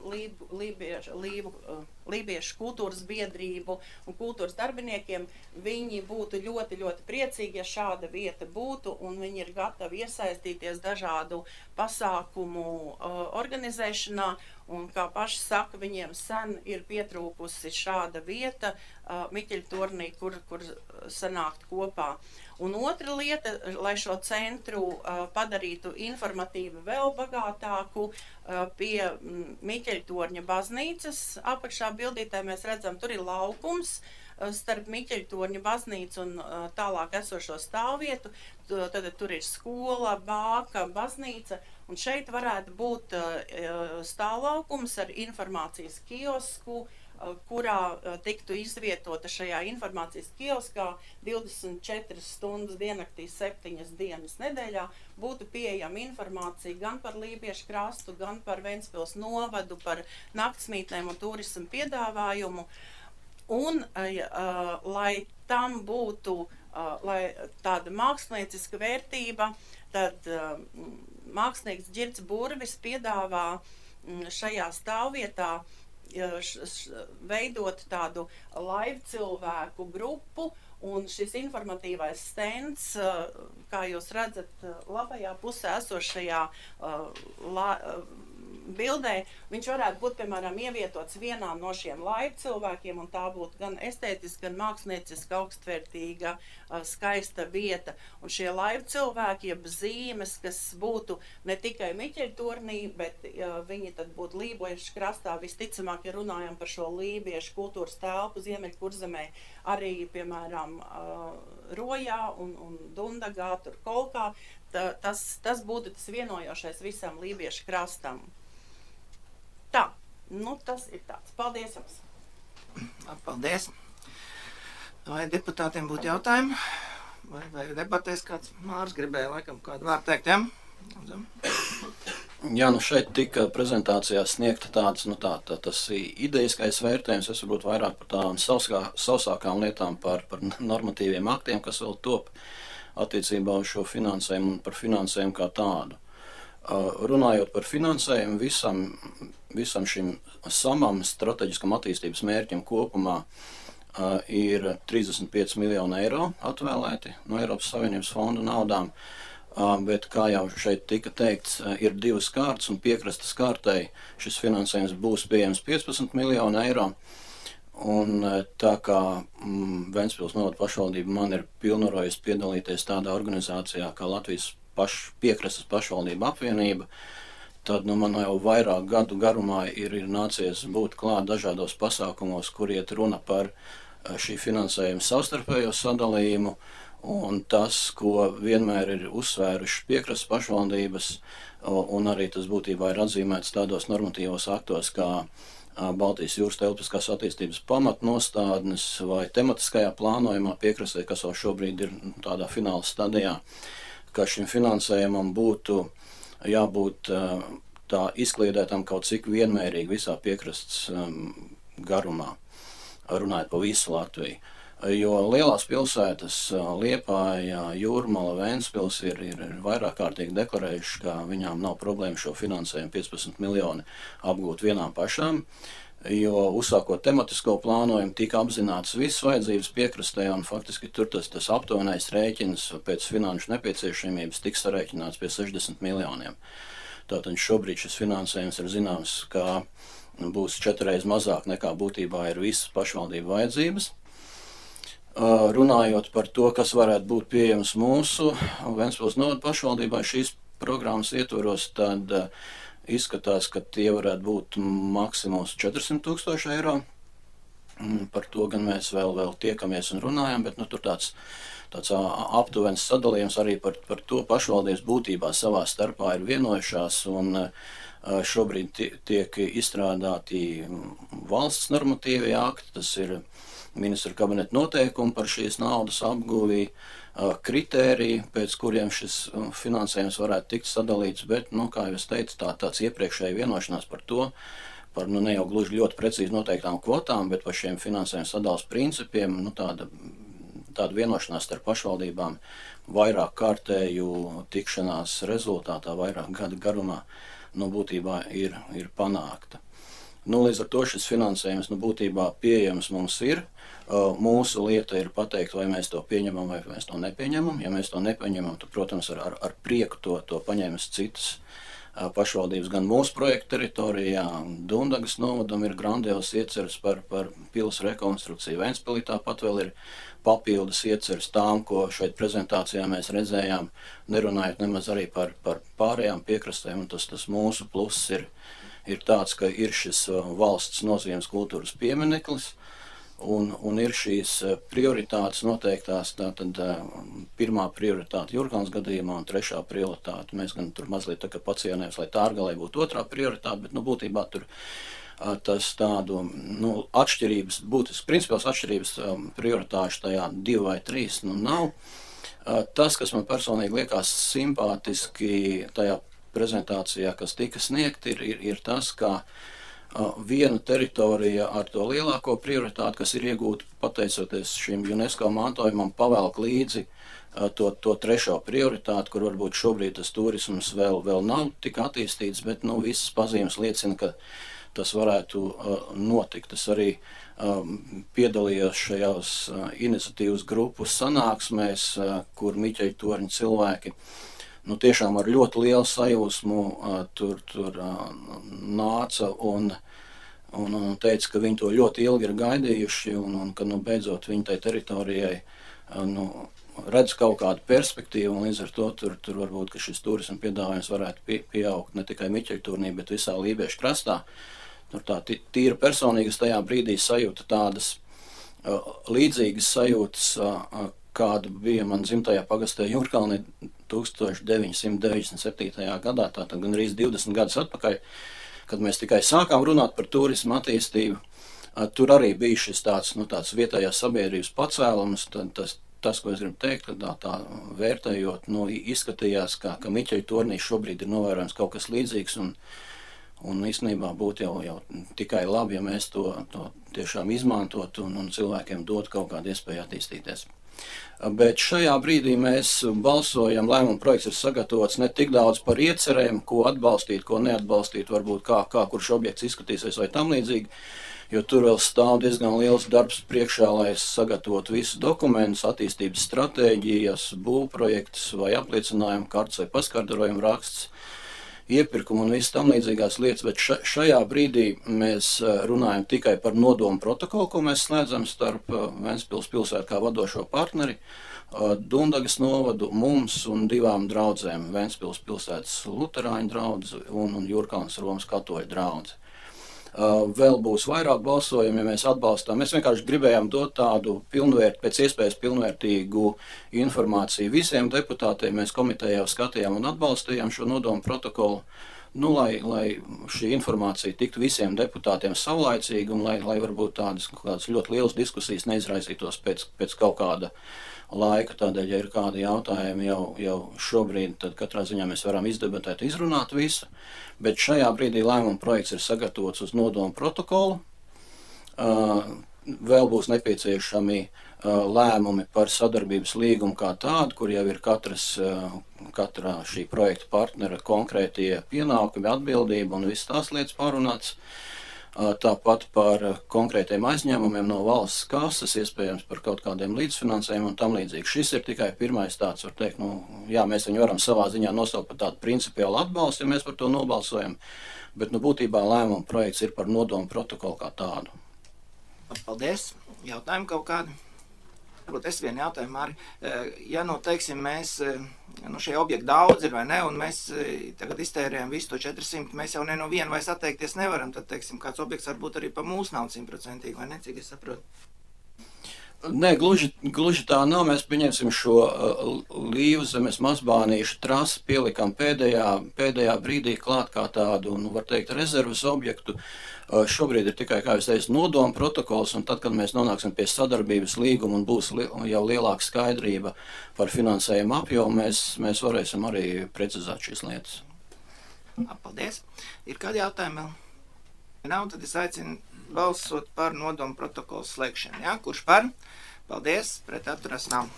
Lībiešu kultūras biedrību un kultūras darbiniekiem, viņi būtu ļoti, ļoti priecīgi, ja šāda vieta būtu, un viņi ir gatavi iesaistīties dažādu pasākumu organizēšanā, un kā paši saka, viņiem sen ir pietrūkusi šāda vieta Miķeļtornī, kur sanākt kopā. Un otra lieta, lai šo centru padarītu informatīvi vēl bagātāku, pie Miķeļtorņa baznīcas apakšā bildītē mēs redzam, tur ir laukums starp Miķeļtorņa baznīcu un tālāk esošo stāvvietu. Tad tur ir skola, bāka, baznīca, un šeit varētu būt stāvlaukums ar informācijas kiosku, kurā tiktu izvietota šajā informācijas kioskā 24 stundas diennaktī, 7 dienas nedēļā, būtu pieejama informācija gan par Lībiešu krastu, gan par Ventspils novadu, par naktsmītnēm un turismu piedāvājumu. Un, lai tam būtu lai tāda mākslinieciska vērtība, tad mākslinieks Ģirds Burvis piedāvā šajā stāvvietā veidot tādu live cilvēku grupu, un šis informatīvais stends, kā jūs redzat labajā pusē esošajā bildē, viņš varētu būt, piemēram, ievietots vienā no šiem live cilvēkiem, un tā būtu gan estētiska, gan mākslinieciska, augstvērtīga, skaista vieta. Un šie live cilvēki, jeb zīmes, kas būtu ne tikai Miķeļturnī, bet viņi tad būtu Lībiešu krastā, visticamāk, ja runājam par šo lībiešu kultūras telpu Ziemeļkurzemē, arī, piemēram, Rojā un Dundagā, tur Kolkā, tas būtu tas vienojošais visam lībiešu krastam. Tā, tas ir tāds. Paldies jums! Paldies! Vai deputātiem būtu jautājumi? Vai debatēs kāds Mārs gribēja laikam kādu vārdu teikt, ja? Jā, šeit tika prezentācijā sniegta tāds, tas idejiskais vērtējums, es varbūt vairāk par tādām sausākām lietām, par normatīviem aktiem, kas vēl top attiecībā uz šo finansējumu un par finansējumu kā tādu. Runājot par finansējumu, visam šim samam strateģiskam attīstības mērķim kopumā ir 35 miljoni eiro atvēlēti no Eiropas Savienības fonda naudām, bet, kā jau šeit tika teikts, ir divas kārtas, un piekrastes kārtai šis finansējums būs pieejams 15 miljoni eiro. Un tā kā Ventspils novada pašvaldība man ir pilnvarojusi piedalīties tādā organizācijā kā Latvijas piekrastes pašvaldība apvienība, tad man jau vairāk gadu garumā ir nācies būt klāt dažādos pasākumos, kur iet runa par šī finansējuma savstarpējo sadalījumu, un tas, ko vienmēr ir uzsvēruši piekrastes pašvaldības, un arī tas būtībā ir atzīmēts tādos normatīvos aktos, kā Baltijas jūras telpiskās attīstības pamatnostādnes vai tematiskajā plānojumā piekrastē, kas jau šobrīd ir tādā fināla stadijā, ka šim finansējumam būtu jābūt tā izkliedētam kaut cik vienmērīgi visā piekrastes garumā, runājot pa visu Latviju. Jo lielās pilsētas Liepāja, Jūrmala, Ventspils ir vairāk kārtīgi deklarējuši, ka viņām nav problēma šo finansējumu 15 miljoni apgūt vienām pašām, jo uzsākot tematisko plānojumu tika apzināts visas vajadzības piekrastē, un faktiski tur tas aptuvenais rēķins pēc finanšu nepieciešamības tiks sarēķināts pie 60 miljoniem. Tātad šobrīd šis finansējums ir zināms, ka būs 4 reizes mazāk nekā būtībā ir visas pašvaldību vajadzības. Runājot par to, kas varētu būt pieejams mūsu Ventspils novada pašvaldībā šīs programmas ietvaros, tad izskatās, ka tie varētu būt maksimums 400 000 eiro. Par to gan mēs vēl tiekamies un runājam, bet tur tāds aptuvens sadalījums arī par to pašvaldības būtībā savā starpā ir vienojušās, un šobrīd tiek izstrādāti valsts normatīvie akti, tas ir ministra kabineta noteikumi par šīs naudas apguvī, kritēriji, pēc kuriem šis finansējums varētu tikt sadalīts, bet, kā jau es teicu, tāds iepriekšēji vienošanās par to, par ne jau gluži ļoti precīzi noteiktām kvotām, bet par šiem finansējuma sadalas principiem, tāda vienošanās starp pašvaldībām vairāk kārtēju tikšanās rezultātā, vairāk gadu garumā, būtībā ir panākta. Līdz ar to šis finansējums būtībā pieejams mums ir. Mūsu lieta ir pateikt, vai mēs to pieņemam, vai mēs to nepieņemam. Ja mēs to nepieņemam, tad, protams, ar prieku to paņems citas pašvaldības, gan mūsu projekta teritorijā. Dundagas novadam ir grandios ieceres par pils rekonstrukciju. Ventspilī tāpat vēl ir papildus ieceres tām, ko šeit prezentācijā mēs redzējām, nerunājot nemaz arī par pārējām piekrastēm, un tas mūsu pluss ir tāds, ka ir šis valsts nozīmes kultūras piemineklis, un ir šīs prioritātes noteiktās, tātad pirmā prioritāte Jurgāns gadījumā un trešā prioritāte. Mēs gan tur mazliet tā kā pacienēs, lai Tārgalē būtu otrā prioritāte, bet būtībā tur tas tādu atšķirības, būtisks principāls atšķirības prioritāšu tajā 2 vai 3 nav. Tas, kas man personīgi liekas simpātiski tajā prezentācijā, kas tika sniegt, ir tas, ka viena teritorija ar to lielāko prioritāti, kas ir iegūta pateicoties šim UNESCO mantojumam, pavelk līdzi to trešo prioritāti, kur varbūt šobrīd tas turisms vēl nav tik attīstīts, bet visas pazīmes liecina, ka tas varētu notikt. Es arī piedalījos šajās iniciatīvas grupu sanāksmēs, kur Miķeļu torņa cilvēki tiešām ar ļoti lielu sajūsmu tur nāca un teica, ka viņi to ļoti ilgi ir gaidījuši un ka beidzot viņi tai teritorijai redz kaut kādu perspektīvu, un līdz ar to tur varbūt, ka šis turisma piedāvājums varētu pieaugt ne tikai Miķeļu turnī, bet visā Lībiešu krastā. Tur tā tīra personīgas tajā brīdī sajūta tādas līdzīgas sajūtas, kāda bija man dzimtajā pagastē Jūrkalnī 1997. gadā, tātad gandrīz 20 gadus atpakaļ, kad mēs tikai sākām runāt par turismu attīstību. Tur arī bija šis tāds vietējās sabiedrības pacēlums, tas, ko es gribu teikt, ka tā vērtējot, izskatījās, ka Miķeļu tornī šobrīd ir novērojams kaut kas līdzīgs, un īstenībā būtu jau tikai labi, ja mēs to tiešām izmantotu un cilvēkiem dotu kaut kādu iespēju attīstīties. Bet šajā brīdī mēs balsojam, lēmuma projekts ir sagatavots ne tik daudz par iecerēm, ko atbalstīt, ko neatbalstīt, varbūt kā kurš objekts izskatīsies vai tam līdzīgi, jo tur vēl stāv diezgan liels darbs priekšā, lai sagatavotu visus dokumentus, attīstības stratēģijas, būvprojektus vai apliecinājumu kartes vai paskaidrojumu raksts, iepirkumu un visas tam līdzīgās lietas, bet šajā brīdī mēs runājam tikai par nodomu protokolu, ko mēs slēdzam starp Ventspils pilsētu kā vadošo partneri, Dundagas novadu, mums un divām draudzēm, Ventspils pilsētas luterāņu draudze un Jūrkalnes Romas katoļu draudze. Vēl būs vairāk balsojumu, ja mēs atbalstām. Mēs vienkārši gribējām dot tādu pēc iespējas pilnvērtīgu informāciju visiem deputātiem. Mēs komitejā skatījām un atbalstījām šo nodomu protokolu, lai šī informācija tiktu visiem deputātiem saulaicīgi un lai varbūt tādas ļoti lielas diskusijas neizraisītos pēc kaut kāda laika. Tādēļ, ja ir kādi jautājumi jau šobrīd, tad katrā ziņā mēs varam izdebatēt, izrunāt visu. Bet šajā brīdī lēmuma projekts ir sagatavots uz nodomu protokolu. Vēl būs nepieciešami lēmumi par sadarbības līgumu kā tādu, kur jau ir katrā šī projekta partnera konkrētie pienākumi, atbildība un visas tās lietas pārunāts. Tāpat par konkrētiem aizņēmumiem no valsts kases, iespējams par kaut kādiem līdzfinansējumiem un tam līdzīgi. Šis ir tikai pirmais tāds, var teikt, jā, mēs viņu varam savā ziņā nosaukt par tādu principiālu atbalstu, ja mēs par to nobalsojam, bet būtībā lēmuma projekts ir par nodomu protokolu kā tādu. Paldies! Jautājumi kaut kādi? Varbūt es vienu jautājumu, Māri. Ja, teiksim, mēs, šie objekti daudz ir vai ne, un mēs tagad iztērējam visu to 400, mēs jau no viena vairs atteikties nevaram, tad, teiksim, kāds objekts varbūt arī pa mūsu nav 100%, vai ne, cik es saprotu? Nē, gluži tā nav. Mēs pieņemsim šo Līvzemes mazbānīšu trasi, pielikam pēdējā brīdī klāt kā tādu, var teikt, rezervas objektu. Šobrīd ir tikai, kā jūs teicat, nodoma protokols, un tad, kad mēs nonāksim pie sadarbības līguma un būs jau lielāka skaidrība par finansējumu apjomu, mēs varēsim arī precizēt šīs lietas. Paldies. Ir kādi jautājumi vēl? Nav, tad es aicinu balsot par nodomu protokolu slēgšanu. Jā, kurš par? Paldies, pret atturas nav.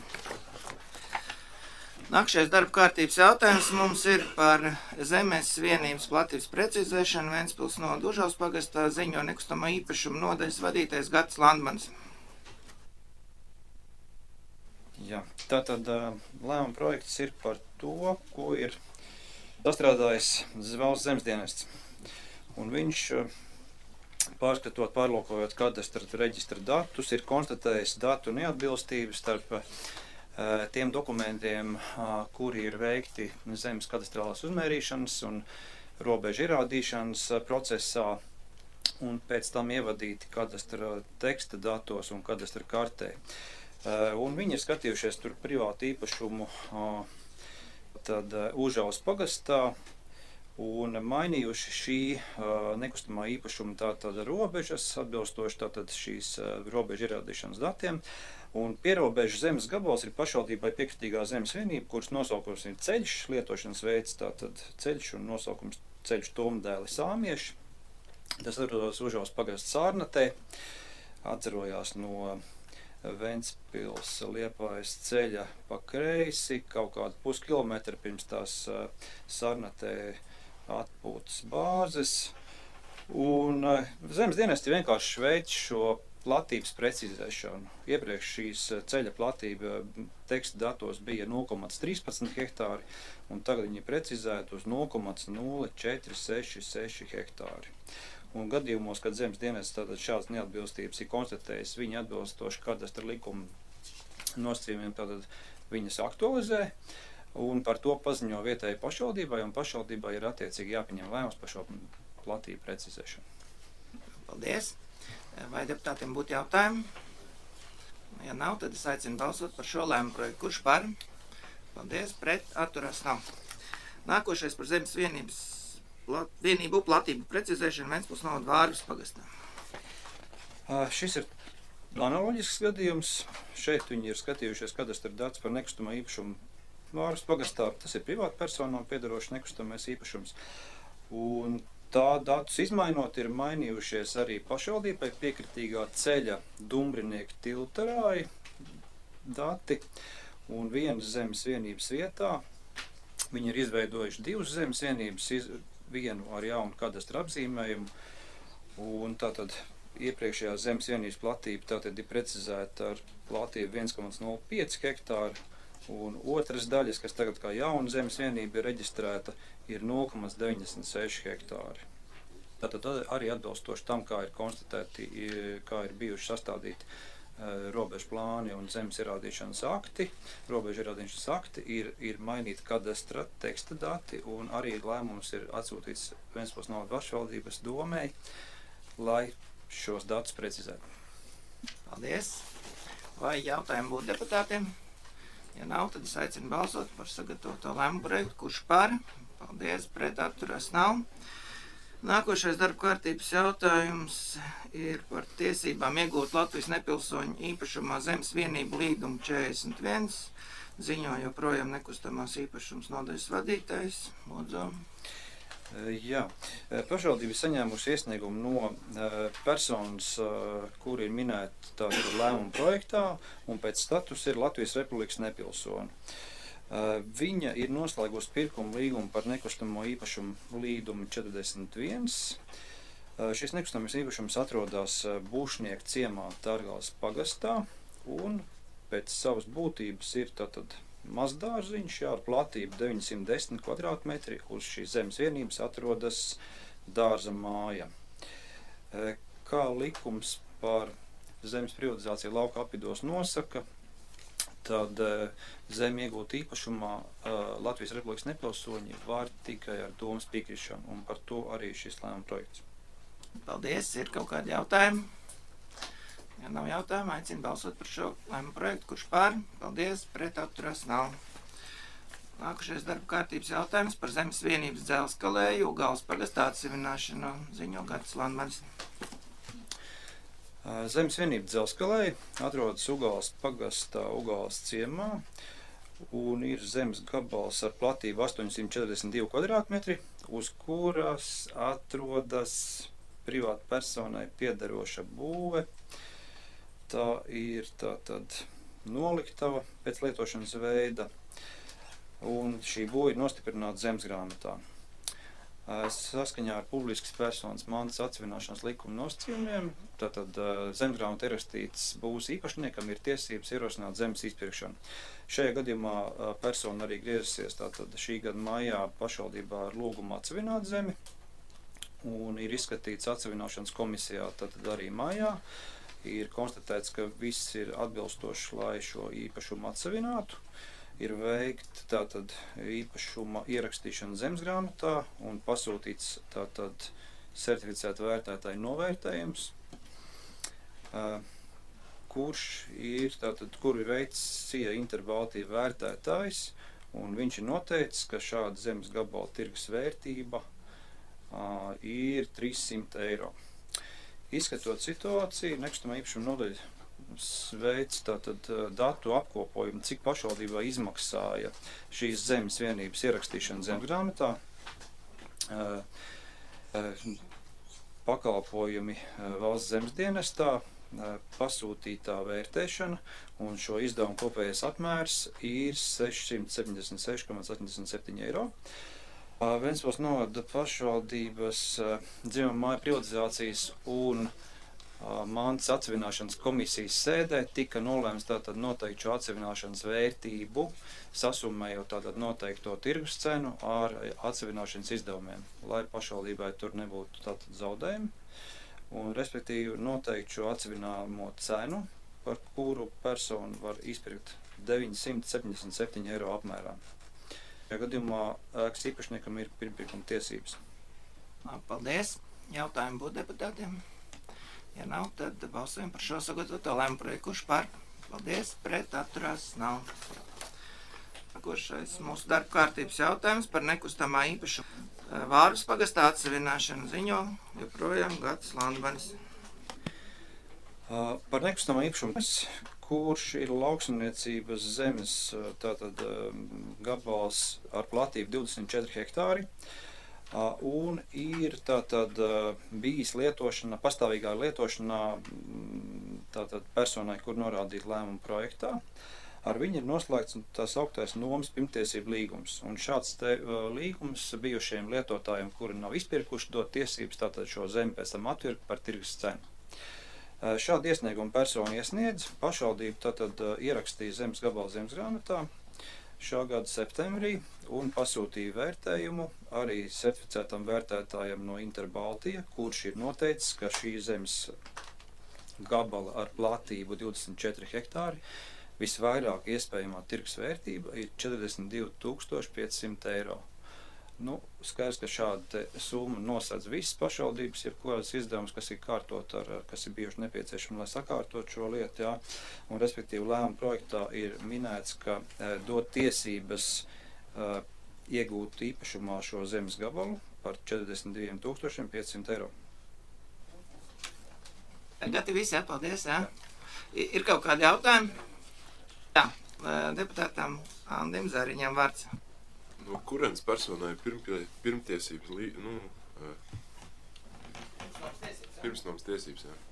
Nākamais darba kārtības jautājums mums ir par zemes vienības platības precizēšanu. Ventspils novada Dužavas pagastā ziņo nekustamā īpašuma nodaļas vadītājs Gatis Landmans. Jā, tātad lēmuma projekts ir par to, ko ir sastrādājis valsts zemes dienests. Un viņš pārskatot, pārlūkojot kadastra reģistra datus, ir konstatējis datu neatbilstību starp tiem dokumentiem, kuri ir veikti zemes kadastrālās uzmērīšanas un robežu ierādīšanas procesā, un pēc tam ievadīti kadastra teksta datos un kadastra kartē. Un viņi ir skatījušies tur privātu īpašumu Užavas pagastā, un mainījuši šī nekustamā īpašuma tātad robežas, atbilstoši tātad šīs robežu ierādīšanas datiem, un pierobežu zemes gabals ir pašvaldībai piekritīgā zemes vienība, kuras nosaukums ir ceļš, lietošanas veids tātad ceļš un nosaukums ceļš Tomdēli Sāmieši. Tas atrodas Užavas pagasta Sārnatē, atcerojās no Ventspils Liepājas ceļa pa kreisi, kaut kādu puskilometru pirms tās Sārnatē atpūtas bāzes. Un zemes dienesti vienkārši veic šo platības precizēšanu. Iepriekš šīs ceļa platība teksta datos bija 0,13 hektāri, un tagad viņi precizēta uz 0,0466 hektāri. Un gadījumos, kad zemes dienests tātad šādas neatbilstības ir konstatējis, viņi atbilstoši kadastra likuma nosacījumiem tātad viņas aktualizē, un par to paziņo vietējai pašvaldībai, un pašvaldībai ir attiecīgi jāpieņem lēmums par šo platību precizēšanu. Paldies! Vai deputātiem būtu jautājumi? Ja nav, tad es aicinu balsot par šo lēmumu projektu. Kurš par? Paldies, pret, atturās nav. Nākošais par zemes vienību platību precizēšanu Ventspils novada Vārves pagastā. Šis ir analoģisks gadījums. Šeit viņi ir skatījušies kadastra datus par nekustamā īpašumu Vārves pagastā. Tas ir privāta personām piedarošs nekustamais īpašums. Un tā datus izmainot, ir mainījušies arī pašvaldībai piekritīgā ceļa Dumbrinieki Tiltarāji dati, un vienas zemes vienības vietā viņi ir izveidojuši divas zemes vienības, vienu ar jaunu kadastra apzīmējumu, un tātad iepriekšējā zemes vienības platība tātad ir precizēta ar platību 1,05 hektāru, un otras daļas, kas tagad kā jauna zemes vienība ir reģistrēta, ir 0,96 hektāri. Tātad arī atbilstoši tam, kā ir konstatēti, kā ir bijuši sastādīti robežu plāni un zemes ierādīšanas akti. Robežu ierādīšanas akti ir mainīti kadastra teksta dati, un arī lēmums ir atsūtīts Ventspils novada pašvaldības domei, lai šos datus precizētu. Paldies! Vai jautājumi būtu deputātiem? Ja nav, tad es aicinu balsot par sagatavoto lēmumu projektu. Kurš par? Paldies, pret, atturās nav. Nākošais darba kārtības jautājums ir par tiesībām iegūt Latvijas nepilsoņu īpašumā zemes vienību līgumu 41. Ziņo joprojām nekustamās īpašums nodaļas vadītājs. Lūdzu. Jā, pašvaldība saņēmusi iesniegumu no personas, kur ir minēta tātad lēmuma projektā, un pēc status ir Latvijas Republikas nepilsoni. Viņa ir noslēgusi pirkuma līgumu par nekustamo īpašumu līdumu 41. Šis nekustamais īpašums atrodas Būšnieku ciemā Tārgales pagastā, un pēc savas būtības ir tātad mazdārziņš, ar platību 910 kvadrātmetri. Uz šīs zemes vienības atrodas dārza māja. Kā likums par zemes privatizāciju lauka apvidos nosaka, tad zemi iegūt īpašumā Latvijas Republikas nepilsoņi var tikai ar domas piekrišanu, un par to arī šis lēmuma projekts. Paldies! Ir kaut kādi jautājumi? Ja nav jautājumu, aicinu balsot par šo lēmumu projektu. Kurš par? Paldies! Pret, atturās nav. Nākošais darba kārtības jautājums par zemes vienības Dzelzkalēju Ugāles pagastā atsevināšanu. Ziņo Gatis Landmanis. Zemes vienība Dzelzkalēja atrodas Ugāles pagastā Ugāles ciemā, un ir zemes gabals ar platību 842 kvadrātmetri, uz kuras atrodas privāta personai piederoša būve. Tā ir tātad noliktava pēc lietošanas veida, un šī būve ir nostiprināta zemesgrāmatā. Saskaņā ar publiskas personas mantas atsevināšanas likuma nosacījumiem, tātad zemesgrāmatā ierakstīts būvs īpašniekam ir tiesības ierosināt zemes izpirkšanu. Šajā gadījumā persona arī griezusies tātad šī gada maijā pašvaldībā ar lūgumu atsevināt zemi, un ir izskatīts atsevināšanas komisijā tātad arī maijā. Ir konstatēts, ka viss ir atbilstoši, lai šo īpašumu atsevinātu. Ir veikta tātad īpašuma ierakstīšana zemesgrāmatā un pasūtīts tātad certificēta vērtētāja novērtējums, kuru ir veicis CIA Interbaltija vērtētājs, un viņš ir noteicis, ka šāda zemes gabala tirgus vērtība ir 300 eiro. Izskatot situāciju, nekustamā īpašuma nodaļa veic tātad datu apkopojumu, cik pašvaldībā izmaksāja šīs zemes vienības ierakstīšana zemesgrāmatā. pakalpojumi valsts zemes dienestā, pasūtītā vērtēšana, un šo izdevumu kopējais apmērs ir 676,87 eiro. Ventspils novada pašvaldības dzimuma māju privatizācijas un mantas atsevināšanas komisijas sēdē tika nolēmts tātad noteikt šo atsevināšanas vērtību, sasummējot tātad noteikto tirgus cenu ar atsevināšanas izdevumiem, lai pašvaldībai tur nebūtu tātad zaudējumi, un respektīvi noteikt šo atsevināmo cenu, par kuru personu var izpirkt 977 eiro apmērā. Šajā gadījumā ēkas īpašniekam ir pirmpirkuma tiesības. Paldies. Jautājumi būtu deputātiem? Ja nav, tad balsojam par šo sagatavoto lēmumu projektu. Kurš par? Paldies. Pret atturās nav. Nākošais mūsu darba kārtības jautājums par nekustamā īpašuma Vārvas pagastā atsevināšanu ziņo joprojām Gatis Landmanis. Par nekustamā īpašumu, kurš ir lauksaimniecības zemes tātad gabals ar platību 24 hektāri, un ir tātad bijis lietošana, pastāvīgā lietošanā tātad personai, kur norādīt lēmumu projektā. Ar viņu ir noslēgts tās augtais nomas pirmtiesību līgums, un šāds līgums bijušiem lietotājiem, kuri nav izpirkuši, dot tiesības tātad šo zemi pēc tam atpirkt par tirgus cenu. Šādu iesniegumu personu iesniedz, pašvaldība tātad ierakstīja zemes gabalu zemesgrāmatā šā gada septembrī un pasūtīja vērtējumu arī certificētam vērtētājam no Interbaltija, kurš ir noteicis, ka šī zemes gabala ar platību 24 hektāri visvairāk iespējamā tirgus vērtība ir 42 500 eiro. Nu, skaidrs, ka šāda summa nosedz visas pašvaldības, jebkuras izdevumus, kas ir kārtot ar, kas ir bijuši nepieciešami, lai sakārtot šo lietu, jā. Un respektīvi lēmuma projektā ir minēts, ka dot tiesības iegūt īpašumā šo zemes gabalu par 42 500 eiro. Gati visi, jā, paldies, jā. Ir kaut kādi jautājumi? Jā, deputātam Andim Zariņam vārds. No kurienes personai pirmtiesības, pirmsnomas tiesības, jā?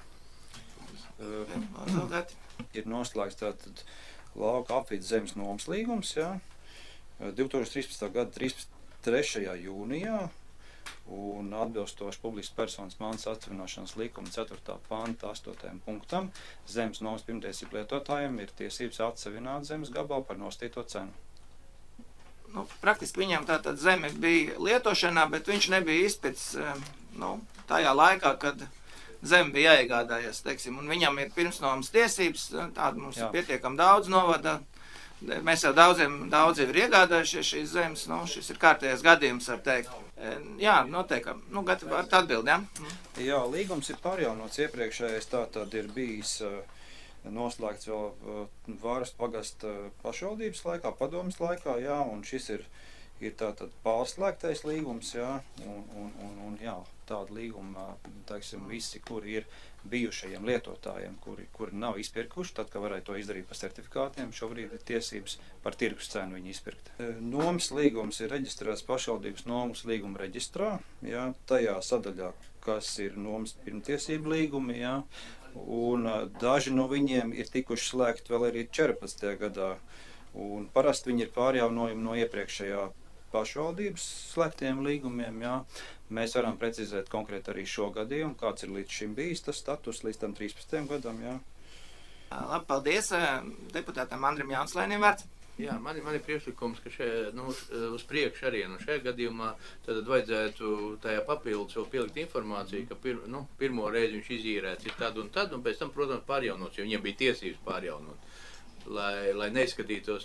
Ir noslēgts tātad lauka apvides zemes nomas līgums, jā, 2013. gada 3. jūnijā, un atbilstoši publiskas personas mantas atsevināšanas likuma 4. panta 8. punktam, zemes nomas pirmtiesību lietotājiem ir tiesības atsevināt zemes gabalu par nostīto cenu. Nu, praktiski viņam tātad zeme bija lietošanā, bet viņš nebija izpēc tajā laikā, kad zeme bija jāiegādājas, teiksim, un viņam ir pirmsnomas tiesības, tāda mums ir pietiekam daudz novada. Mēs jau daudzi ir iegādājušies šīs zemes, šis ir kārtējais gadījums, var teikt. Jā, noteikam, gatavi varat atbild, jā? Jā, līgums ir pārjaunots iepriekšējais, tātad ir bijis noslēgts vēl Vārvas pagasta pašvaldības laikā, padomas laikā, jā, un šis ir tātad pārslēgtais līgums, jā, un jā, tāda līguma, teiksim, visi, kuri ir bijušajiem lietotājiem, kuri nav izpirkuši, tad, ka varēja to izdarīt par certifikātiem, šobrīd ir tiesības par tirgus cenu viņi izpirkt. Nomas līgums ir reģistrēts pašvaldības nomas līguma reģistrā, jā, tajā sadaļā, kas ir nomas pirmtiesību līgumi, jā, un daži no viņiem ir tikuši slēgti vēl arī 14. gadā, un parasti viņi ir pārjaunojumi no iepriekšējā pašvaldības slēgtiem līgumiem, jā. Mēs varam precizēt konkrēti arī šo gadījumu, kāds ir līdz šim bijis tas status līdz tam 13. gadam, jā. Labi, paldies deputātam Andrim Jānslēnim vārds. Jā, man ir priekšlikums, ka uz priekšu arī šajā gadījumā tad vajadzētu tajā papildus vēl pielikt informāciju, ka pirmo reizi viņš izīrēts ir tad, un pēc tam, protams, pārjaunots, jo viņiem bija tiesības pārjaunot, lai neizskatītos